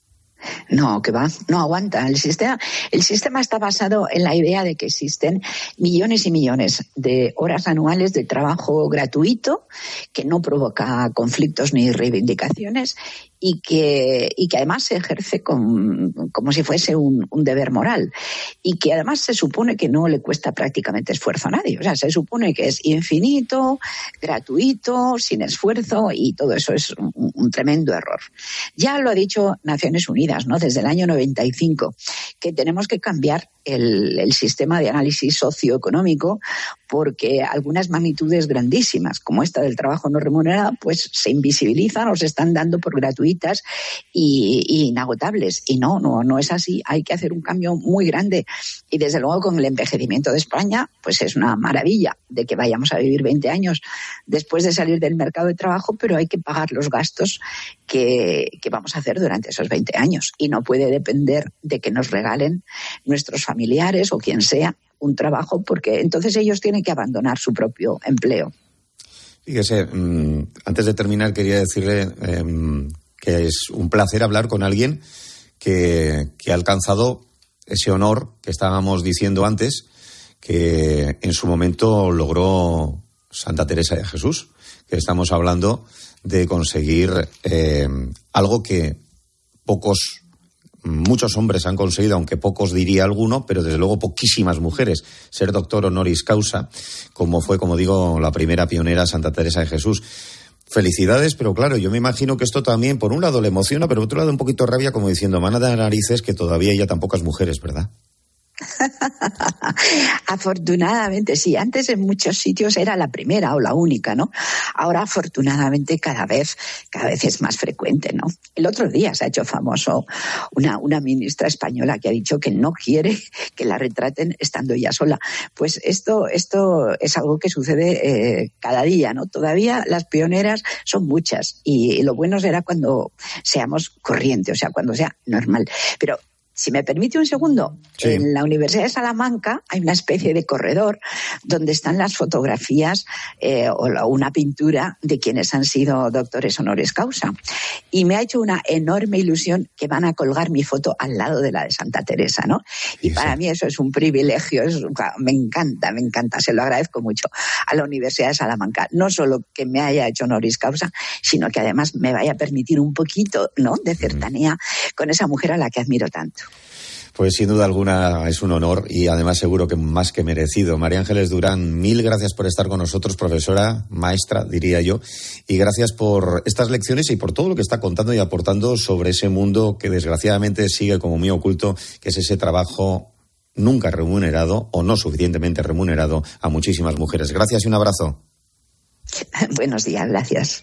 No, que va, no aguanta. El sistema, el sistema está basado en la idea de que existen millones y millones de horas anuales de trabajo gratuito que no provoca conflictos ni reivindicaciones y que, y que además se ejerce con, como si fuese un, un deber moral y que además se supone que no le cuesta prácticamente esfuerzo a nadie. O sea, se supone que es infinito, gratuito, sin esfuerzo, y todo eso es un, un tremendo error. Ya lo ha dicho Naciones Unidas, ¿no?, desde el año noventa y cinco, que tenemos que cambiar el, el sistema de análisis socioeconómico porque algunas magnitudes grandísimas, como esta del trabajo no remunerado, pues se invisibilizan o se están dando por gratuitas y, y inagotables. Y no, no, no es así. Hay que hacer un cambio muy grande. Y desde luego con el envejecimiento de España, pues es una maravilla de que vayamos a vivir veinte años después de salir del mercado de trabajo, pero hay que pagar los gastos que, que vamos a hacer durante esos veinte años. Y no puede depender de que nos regalen nuestros familiares o quien sea un trabajo, porque entonces ellos tienen que abandonar su propio empleo. Fíjese, antes de terminar quería decirle eh, que es un placer hablar con alguien que, que ha alcanzado ese honor que estábamos diciendo antes, que en su momento logró Santa Teresa de Jesús, que estamos hablando de conseguir eh, algo que pocos Muchos hombres han conseguido, aunque pocos diría alguno, pero desde luego poquísimas mujeres, ser doctor honoris causa, como fue, como digo, la primera pionera Santa Teresa de Jesús. Felicidades, pero claro, yo me imagino que esto también, por un lado le emociona, pero por otro lado un poquito rabia, como diciendo, mana de narices, que todavía hay tan pocas mujeres, ¿verdad? Afortunadamente sí, antes en muchos sitios era la primera o la única, ¿no? Ahora afortunadamente cada vez cada vez es más frecuente, ¿no? El otro día se ha hecho famoso una, una ministra española que ha dicho que no quiere que la retraten estando ella sola. Pues esto, esto es algo que sucede eh, cada día, ¿no? Todavía las pioneras son muchas y, y lo bueno será cuando seamos corriente, o sea, cuando sea normal. Pero si me permite un segundo, sí. En la Universidad de Salamanca hay una especie de corredor donde están las fotografías eh, o la, una pintura de quienes han sido doctores honoris causa. Y me ha hecho una enorme ilusión que van a colgar mi foto al lado de la de Santa Teresa, ¿no? Y sí, para sí. mí eso es un privilegio, es, me encanta, me encanta, se lo agradezco mucho a la Universidad de Salamanca. No solo que me haya hecho honoris causa, sino que además me vaya a permitir un poquito, ¿no?, de cercanía con esa mujer a la que admiro tanto. Pues sin duda alguna es un honor y además seguro que más que merecido. María Ángeles Durán, mil gracias por estar con nosotros, profesora, maestra, diría yo, y gracias por estas lecciones y por todo lo que está contando y aportando sobre ese mundo que desgraciadamente sigue como muy oculto, que es ese trabajo nunca remunerado o no suficientemente remunerado a muchísimas mujeres. Gracias y un abrazo. Buenos días, gracias.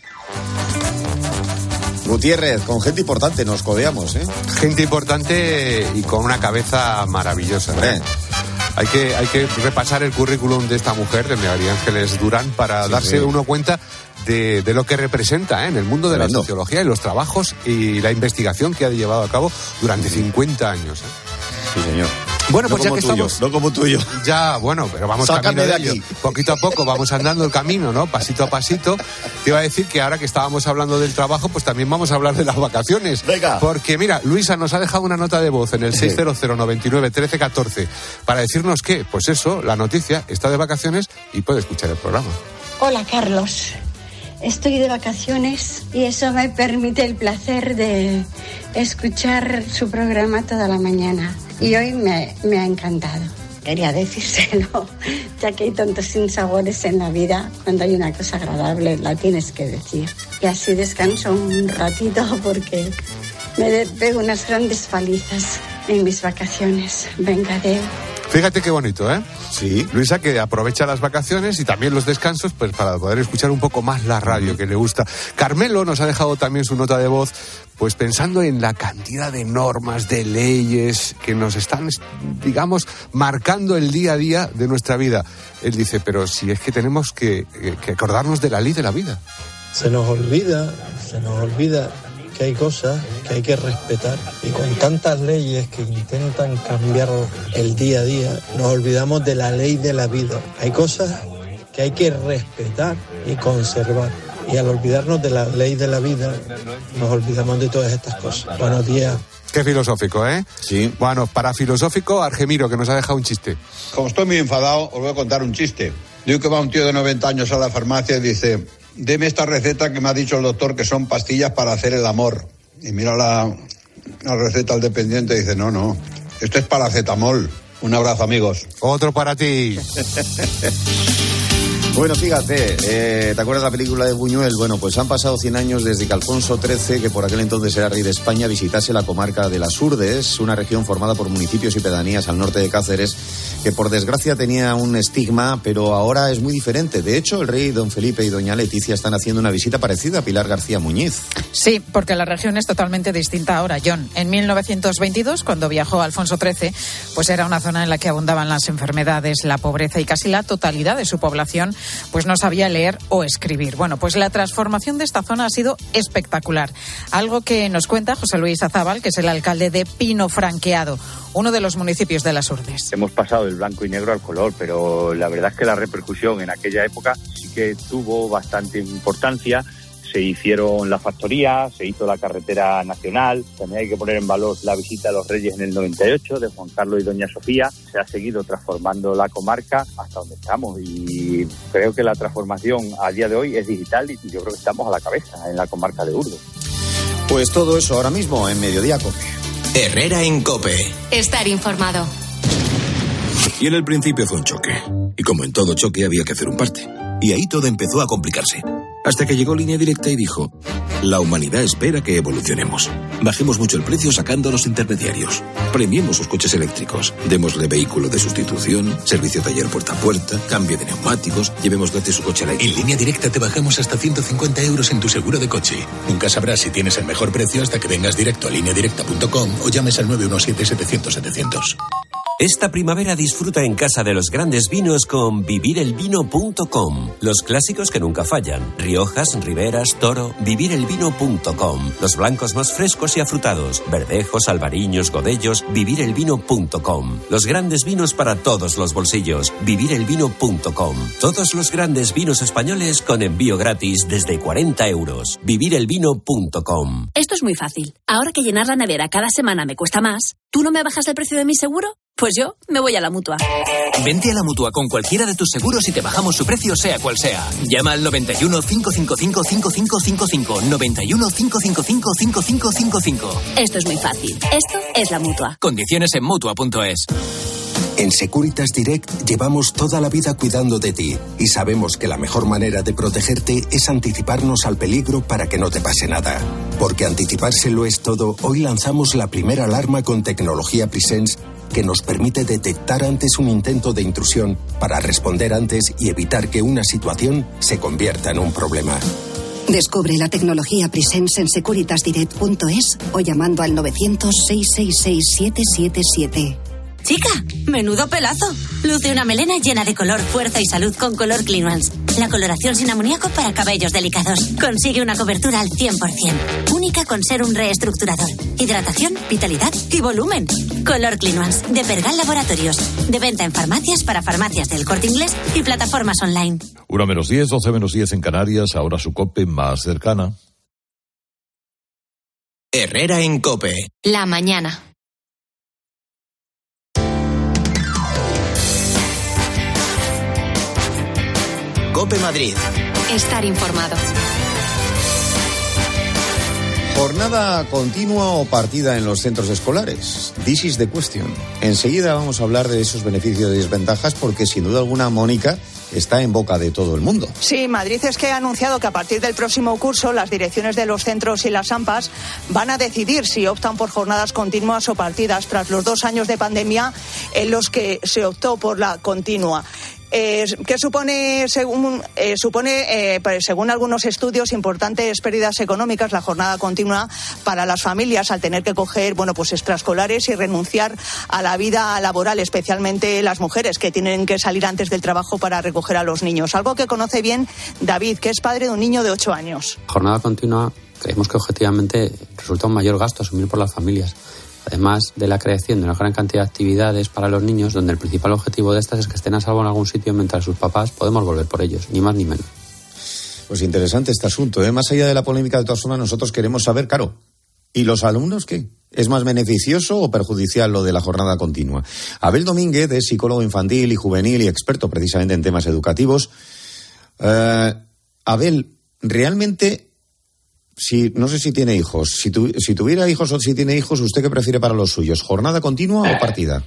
Gutiérrez, con gente importante nos codeamos, ¿eh? Gente importante y con una cabeza maravillosa, ¿eh? Hay que, hay que repasar el currículum de esta mujer, de María Ángeles Durán, para sí, darse sí. uno cuenta de, de lo que representa, ¿eh? En el mundo de Tremendo. La sociología y los trabajos y la investigación que ha llevado a cabo durante cincuenta años, ¿eh? Sí, señor. Bueno, pues no ya que tuyo, estamos... No como tuyo. Ya, bueno, pero vamos Sácame camino de, de ello. aquí. Poquito a poco vamos andando el camino, ¿no? Pasito a pasito. Te iba a decir que ahora que estábamos hablando del trabajo, pues también vamos a hablar de las vacaciones. Venga. Porque, mira, Luisa nos ha dejado una nota de voz en el seis cero cero, noventa y nueve, trece, catorce para decirnos que, pues eso, la noticia está de vacaciones y puede escuchar el programa. Hola, Carlos. Estoy de vacaciones y eso me permite el placer de escuchar su programa toda la mañana. Y hoy me, me ha encantado. Quería decírselo, ya que hay tantos sinsabores en la vida, cuando hay una cosa agradable la tienes que decir. Y así descanso un ratito porque me pego unas grandes palizas en mis vacaciones. Venga, Deo. Fíjate qué bonito, ¿eh? Sí. Luisa, que aprovecha las vacaciones y también los descansos, pues para poder escuchar un poco más la radio, que le gusta. Carmelo nos ha dejado también su nota de voz, pues pensando en la cantidad de normas, de leyes que nos están, digamos, marcando el día a día de nuestra vida. Él dice, pero si es que tenemos que, que acordarnos de la ley de la vida. Se nos olvida, se nos olvida que hay cosas que hay que respetar y con tantas leyes que intentan cambiar el día a día nos olvidamos de la ley de la vida. Hay cosas que hay que respetar y conservar y al olvidarnos de la ley de la vida nos olvidamos de todas estas cosas. Buenos días. Qué filosófico, ¿eh? Sí. Bueno, para filosófico, Argemiro, que nos ha dejado un chiste. Como estoy muy enfadado, os voy a contar un chiste. Digo que va un tío de noventa años a la farmacia y dice: deme esta receta que me ha dicho el doctor que son pastillas para hacer el amor. Y mira la, la receta al dependiente y dice, no, no, esto es paracetamol. Un abrazo, amigos. Otro para ti. Bueno, fíjate, eh, ¿te acuerdas de la película de Buñuel? Bueno, pues han pasado cien años desde que Alfonso trece, que por aquel entonces era rey de España, visitase la comarca de las Urdes, una región formada por municipios y pedanías al norte de Cáceres, que por desgracia tenía un estigma, pero ahora es muy diferente. De hecho, el rey don Felipe y doña Leticia están haciendo una visita parecida a Pilar García Muñiz. Sí, porque la región es totalmente distinta ahora, John. En mil novecientos veintidós, cuando viajó Alfonso trece, pues era una zona en la que abundaban las enfermedades, la pobreza y casi la totalidad de su población pues no sabía leer o escribir. Bueno, pues la transformación de esta zona ha sido espectacular. Algo que nos cuenta José Luis Azábal, que es el alcalde de Pino Franqueado, uno de los municipios de las Urdes. Hemos pasado del blanco y negro al color, pero la verdad es que la repercusión en aquella época sí que tuvo bastante importancia. Se hicieron las factorías, se hizo la carretera nacional. También hay que poner en valor la visita a los Reyes en el noventa y ocho de Juan Carlos y doña Sofía. Se ha seguido transformando la comarca hasta donde estamos y creo que la transformación a día de hoy es digital y yo creo que estamos a la cabeza en la comarca de Urdes. Pues todo eso ahora mismo en Mediodía Cope. Herrera en Cope. Estar informado. Y en el principio fue un choque. Y como en todo choque había que hacer un parte. Y ahí todo empezó a complicarse. Hasta que llegó Línea Directa y dijo: la humanidad espera que evolucionemos. Bajemos mucho el precio sacando a los intermediarios. Premiemos sus coches eléctricos. Démosle vehículo de sustitución, servicio taller puerta a puerta, cambio de neumáticos, llevemos gratis su coche eléctrico. En Línea Directa te bajamos hasta ciento cincuenta euros en tu seguro de coche. Nunca sabrás si tienes el mejor precio hasta que vengas directo a línea directa punto com o llames al nueve uno siete, setecientos, setecientos. Esta primavera disfruta en casa de los grandes vinos con vivir el vino punto com. Los clásicos que nunca fallan. Riojas, Riberas, Toro, vivir el vino punto com. Los blancos más frescos y afrutados. Verdejos, albariños, godellos, vivir el vino punto com. Los grandes vinos para todos los bolsillos. vivir el vino punto com. Todos los grandes vinos españoles con envío gratis desde cuarenta euros. vivir el vino punto com. Esto es muy fácil. Ahora que llenar la nevera cada semana me cuesta más, ¿tú no me bajas el precio de mi seguro? Pues yo me voy a la Mutua. Vente a la Mutua con cualquiera de tus seguros y te bajamos su precio sea cual sea. Llama al noventa y uno, cinco cinco cinco, cinco cinco cinco cinco. noventa y uno, cinco cinco cinco, cinco cinco cinco cinco. Esto es muy fácil. Esto es la Mutua. Condiciones en Mutua punto es. En Securitas Direct llevamos toda la vida cuidando de ti y sabemos que la mejor manera de protegerte es anticiparnos al peligro para que no te pase nada. Porque anticipárselo es todo, hoy lanzamos la primera alarma con tecnología Presence que nos permite detectar antes un intento de intrusión para responder antes y evitar que una situación se convierta en un problema. Descubre la tecnología Presence en securitas direct punto es o llamando al novecientos, seiscientos sesenta y seis, siete siete siete. Chica, menudo pelazo. Luce una melena llena de color, fuerza y salud con Color Clean Ones. La coloración sin amoníaco para cabellos delicados. Consigue una cobertura al cien por ciento. Única con serum reestructurador. Hidratación, vitalidad y volumen. Color Clean Ones, de Pergal Laboratorios. De venta en farmacias para farmacias del Corte Inglés y plataformas online. Una menos diez, doce menos diez en Canarias. Ahora su COPE más cercana. Herrera en COPE. La mañana. COPE Madrid. Estar informado. Jornada continua o partida en los centros escolares. This is the question. Enseguida vamos a hablar de esos beneficios y desventajas porque sin duda alguna, Mónica, está en boca de todo el mundo. Sí, Madrid es que ha anunciado que a partir del próximo curso las direcciones de los centros y las AMPAs van a decidir si optan por jornadas continuas o partidas tras los dos años de pandemia en los que se optó por la continua. Eh, que supone, según, eh, supone eh, según algunos estudios, importantes pérdidas económicas la jornada continua para las familias al tener que coger, bueno, pues extraescolares y renunciar a la vida laboral, especialmente las mujeres que tienen que salir antes del trabajo para recoger a los niños. Algo que conoce bien David, que es padre de un niño de ocho años. Jornada continua, creemos que objetivamente resulta un mayor gasto asumir por las familias. Además de la creación de una gran cantidad de actividades para los niños, donde el principal objetivo de estas es que estén a salvo en algún sitio mientras sus papás podemos volver por ellos, ni más ni menos. Pues interesante este asunto, ¿eh? Más allá de la polémica, de todas formas, nosotros queremos saber, claro, ¿y los alumnos qué? ¿Es más beneficioso o perjudicial lo de la jornada continua? Abel Domínguez es psicólogo infantil y juvenil y experto precisamente en temas educativos. Uh, Abel, realmente... Si, no sé si tiene hijos. Si, tu, si tuviera hijos o si tiene hijos, ¿usted qué prefiere para los suyos? ¿Jornada continua o partida?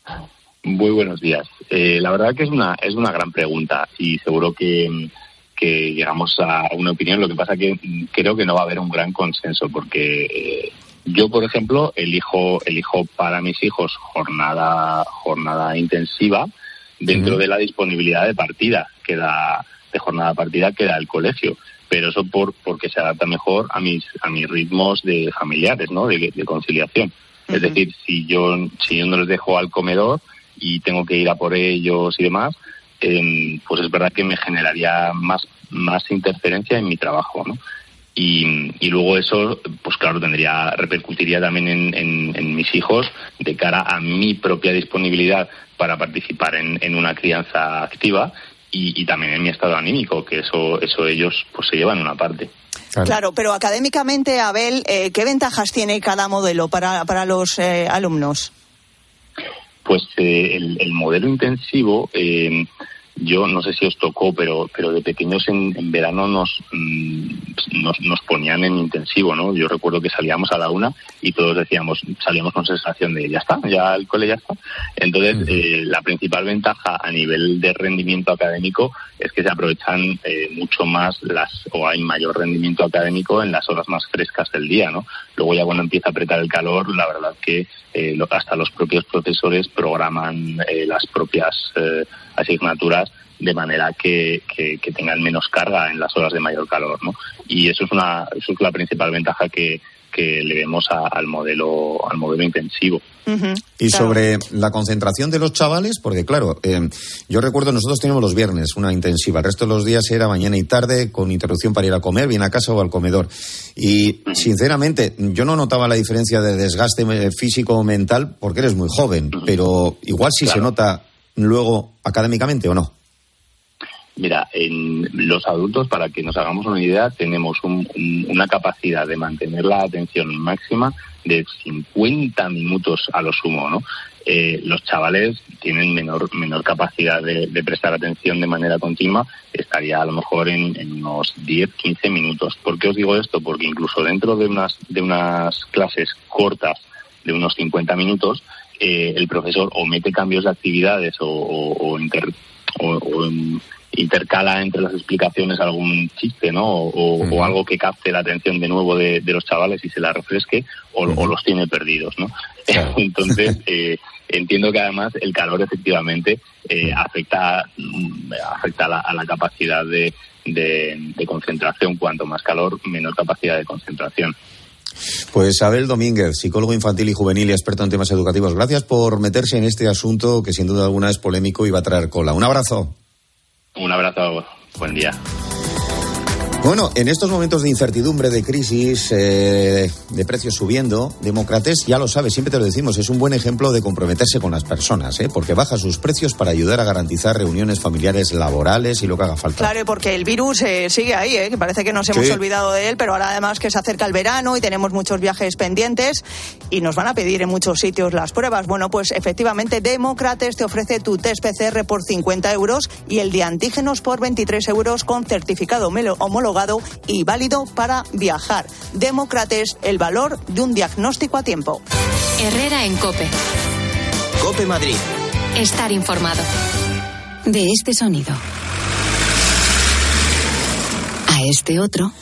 Muy buenos días. Eh, la verdad que es una es una gran pregunta y seguro que, que llegamos a una opinión. Lo que pasa que creo que no va a haber un gran consenso porque eh, yo, por ejemplo, elijo elijo para mis hijos jornada jornada intensiva dentro uh-huh. de la disponibilidad de partida que da de jornada partida que da el colegio. Pero eso por porque se adapta mejor a mis a mis ritmos de familiares, ¿no? De, de conciliación. Uh-huh. Es decir, si yo si yo no les dejo al comedor y tengo que ir a por ellos y demás, eh, pues es verdad que me generaría más más interferencia en mi trabajo, ¿no? Y, y luego eso, pues claro, tendría repercutiría también en, en, en mis hijos de cara a mi propia disponibilidad para participar en, en una crianza activa. Y, y también en mi estado anímico, que eso eso ellos pues se llevan una parte. Claro, claro, pero académicamente, Abel, eh, ¿qué ventajas tiene cada modelo para, para los eh, alumnos? Pues eh, el, el modelo intensivo, eh, yo no sé si os tocó, pero pero de pequeños en, en verano nos, mmm, nos nos ponían en intensivo, ¿no? Yo recuerdo que salíamos a la una y todos decíamos, salíamos con sensación de ya está, ya el cole ya está. Entonces, uh-huh. eh, la principal ventaja a nivel de rendimiento académico es que se aprovechan eh, mucho más las, o hay mayor rendimiento académico en las horas más frescas del día, ¿no? Luego ya cuando empieza a apretar el calor, la verdad que eh, lo, hasta los propios profesores programan eh, las propias eh, asignaturas de manera que, que, que tengan menos carga en las horas de mayor calor, ¿no? Y eso es una eso es la principal ventaja que, que le vemos a, al modelo al modelo intensivo. Uh-huh. Y claro. Sobre la concentración de los chavales, porque claro, eh, yo recuerdo nosotros teníamos los viernes una intensiva, el resto de los días era mañana y tarde con interrupción para ir a comer, bien a casa o al comedor. Y uh-huh. sinceramente yo no notaba la diferencia de desgaste físico o mental porque eres muy joven, uh-huh. pero igual sí claro. se nota luego académicamente o no. Mira, en los adultos, para que nos hagamos una idea, tenemos un, un, una capacidad de mantener la atención máxima de cincuenta minutos a lo sumo, ¿no? Eh, los chavales tienen menor menor capacidad de, de prestar atención de manera continua, estaría a lo mejor en, en unos diez a quince minutos. ¿Por qué os digo esto? Porque incluso dentro de unas de unas clases cortas de unos cincuenta minutos, eh, el profesor o mete cambios de actividades o, o, o, inter, o, o intercala entre las explicaciones algún chiste, ¿no? O, uh-huh. o algo que capte la atención de nuevo de, de los chavales y se la refresque, o, uh-huh. o los tiene perdidos, ¿no? Claro. Entonces, eh, entiendo que además el calor efectivamente eh, afecta afecta a la, a la capacidad de, de, de concentración. Cuanto más calor, menor capacidad de concentración. Pues Abel Domínguez, psicólogo infantil y juvenil y experto en temas educativos, gracias por meterse en este asunto que sin duda alguna es polémico y va a traer cola. Un abrazo. Un abrazo, buen día. Bueno, en estos momentos de incertidumbre, de crisis, eh, de precios subiendo, Democrates, ya lo sabes, siempre te lo decimos, es un buen ejemplo de comprometerse con las personas, ¿eh? Porque baja sus precios para ayudar a garantizar reuniones familiares, laborales y lo que haga falta. Claro, porque el virus eh, sigue ahí, ¿eh? Que parece que nos hemos sí. olvidado de él, pero ahora además que se acerca el verano y tenemos muchos viajes pendientes y nos van a pedir en muchos sitios las pruebas. Bueno, pues efectivamente Democrates te ofrece tu test P C R por cincuenta euros y el de antígenos por veintitrés euros con certificado homologado y válido para viajar. Democrates, el valor de un diagnóstico a tiempo. Herrera en COPE. COPE Madrid. Estar informado. De este sonido a este otro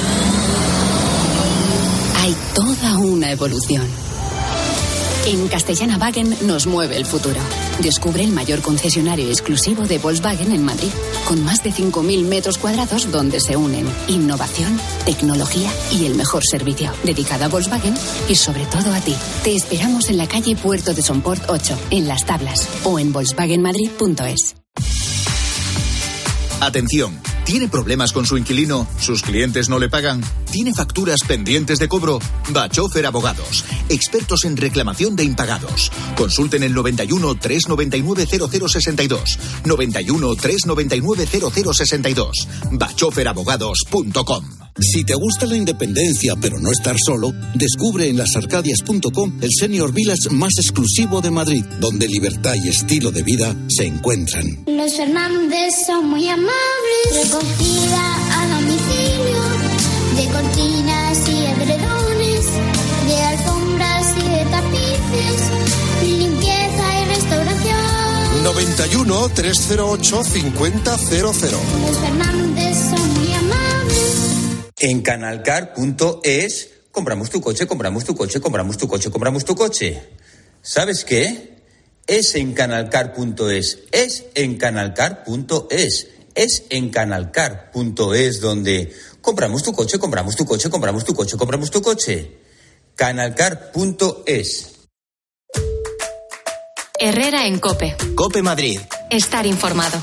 hay toda una evolución. En Castellana-Wagen nos mueve el futuro. Descubre el mayor concesionario exclusivo de Volkswagen en Madrid, con más de cinco mil metros cuadrados donde se unen innovación, tecnología y el mejor servicio, dedicado a Volkswagen y sobre todo a ti. Te esperamos en la calle Puerto de Somport ocho, en Las Tablas, o en volkswagen madrid punto es. Atención, ¿tiene problemas con su inquilino? ¿Sus clientes no le pagan? ¿Tiene facturas pendientes de cobro? Bachofer Abogados, expertos en reclamación de impagados. Consulten el noventa y uno, trescientos noventa y nueve, cero cero sesenta y dos. noventa y uno, trescientos noventa y nueve, cero cero sesenta y dos. bachofer abogados punto com. Si te gusta la independencia pero no estar solo, descubre en las arcadias punto com el Senior Village más exclusivo de Madrid, donde libertad y estilo de vida se encuentran. Los Fernández son muy amables, recogida a domicilio, de cortinas y edredones, de alfombras y de tapices, limpieza y restauración. noventa y uno, trescientos ocho, cincuenta cero cero. Los Fernández son muy amables. En canalcar punto es compramos tu coche, compramos tu coche, compramos tu coche, compramos tu coche. ¿Sabes qué? Es en canalcar punto es, es en canalcar punto es, es en canalcar punto es donde compramos tu coche, compramos tu coche, compramos tu coche, compramos tu coche. canalcar punto es. Herrera en COPE. COPE Madrid. Estar informado.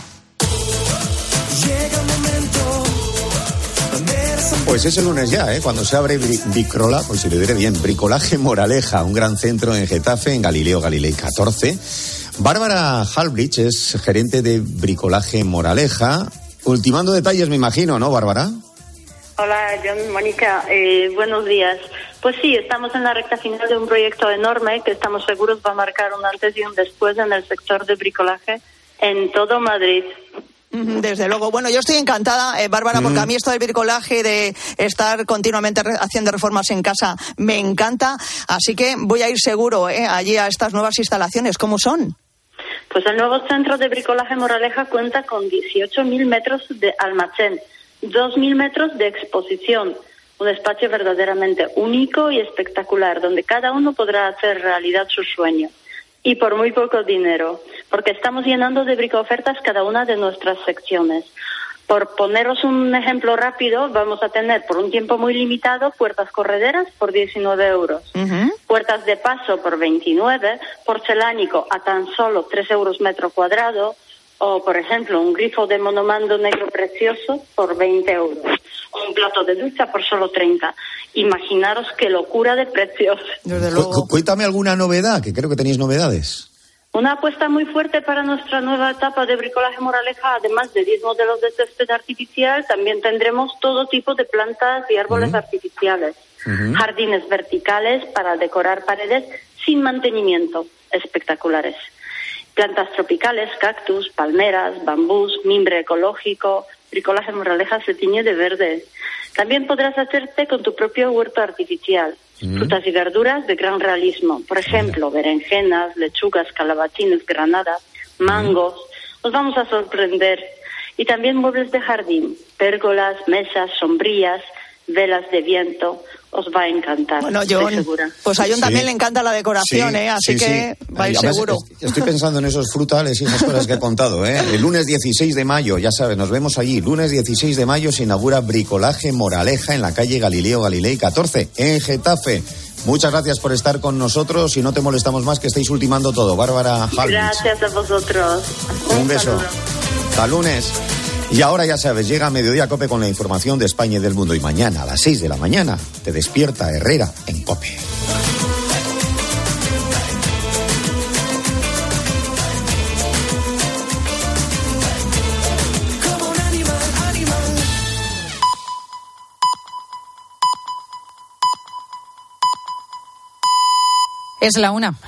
Pues es el lunes ya, ¿eh? Cuando se abre Bricrola, pues si lo diré bien, Bricolaje Moraleja, un gran centro en Getafe, en Galileo Galilei catorce. Bárbara Halbrich es gerente de Bricolaje Moraleja. Ultimando detalles, me imagino, ¿no, Bárbara? Hola, John, Mónica, eh, buenos días. Pues sí, estamos en la recta final de un proyecto enorme que estamos seguros va a marcar un antes y un después en el sector de bricolaje en todo Madrid. Desde luego. Bueno, yo estoy encantada, eh, Bárbara, porque a mí esto del bricolaje, de estar continuamente re- haciendo reformas en casa, me encanta. Así que voy a ir seguro eh, allí a estas nuevas instalaciones. ¿Cómo son? Pues el nuevo centro de bricolaje Moraleja cuenta con dieciocho mil metros de almacén, dos mil metros de exposición, un espacio verdaderamente único y espectacular, donde cada uno podrá hacer realidad su sueño. Y por muy poco dinero, porque estamos llenando de bricofertas cada una de nuestras secciones. Por poneros un ejemplo rápido, vamos a tener por un tiempo muy limitado puertas correderas por diecinueve euros, uh-huh. puertas de paso por veintinueve, porcelánico a tan solo tres euros metro cuadrado, o por ejemplo un grifo de monomando negro precioso por veinte euros, o un plato de ducha por solo treinta. Imaginaros qué locura de precios. Desde luego. Cu- cuéntame alguna novedad, que creo que tenéis novedades. Una apuesta muy fuerte para nuestra nueva etapa de Bricolaje Moraleja, además de diez modelos de césped artificial, también tendremos todo tipo de plantas y árboles uh-huh. artificiales. Uh-huh. Jardines verticales para decorar paredes sin mantenimiento, espectaculares. Plantas tropicales, cactus, palmeras, bambús, mimbre ecológico. Bricolaje Moraleja se tiñe de verde. También podrás hacerte con tu propio huerto artificial. Mm. Frutas y verduras de gran realismo. Por ejemplo, Mira. berenjenas, lechugas, calabacines, granadas, mangos. Mm. Os vamos a sorprender. Y también muebles de jardín, pérgolas, mesas, sombrillas, velas de viento. Os va a encantar. Bueno, John, pues a John sí. también le encanta la decoración, sí, ¿eh? Así sí, que sí. va a ir Además, seguro. Estoy pensando en esos frutales y esas cosas que he contado, ¿eh? El lunes dieciséis de mayo, ya sabes, nos vemos allí. Lunes dieciséis de mayo se inaugura Bricolaje Moraleja en la calle Galileo Galilei catorce, en Getafe. Muchas gracias por estar con nosotros y no te molestamos más, que estáis ultimando todo. Bárbara Halbich. Gracias a vosotros. Un, Un beso. Hasta lunes. Y ahora ya sabes, llega a Mediodía COPE con la información de España y del mundo. Y mañana a las seis de la mañana te despierta Herrera en COPE. Es la una.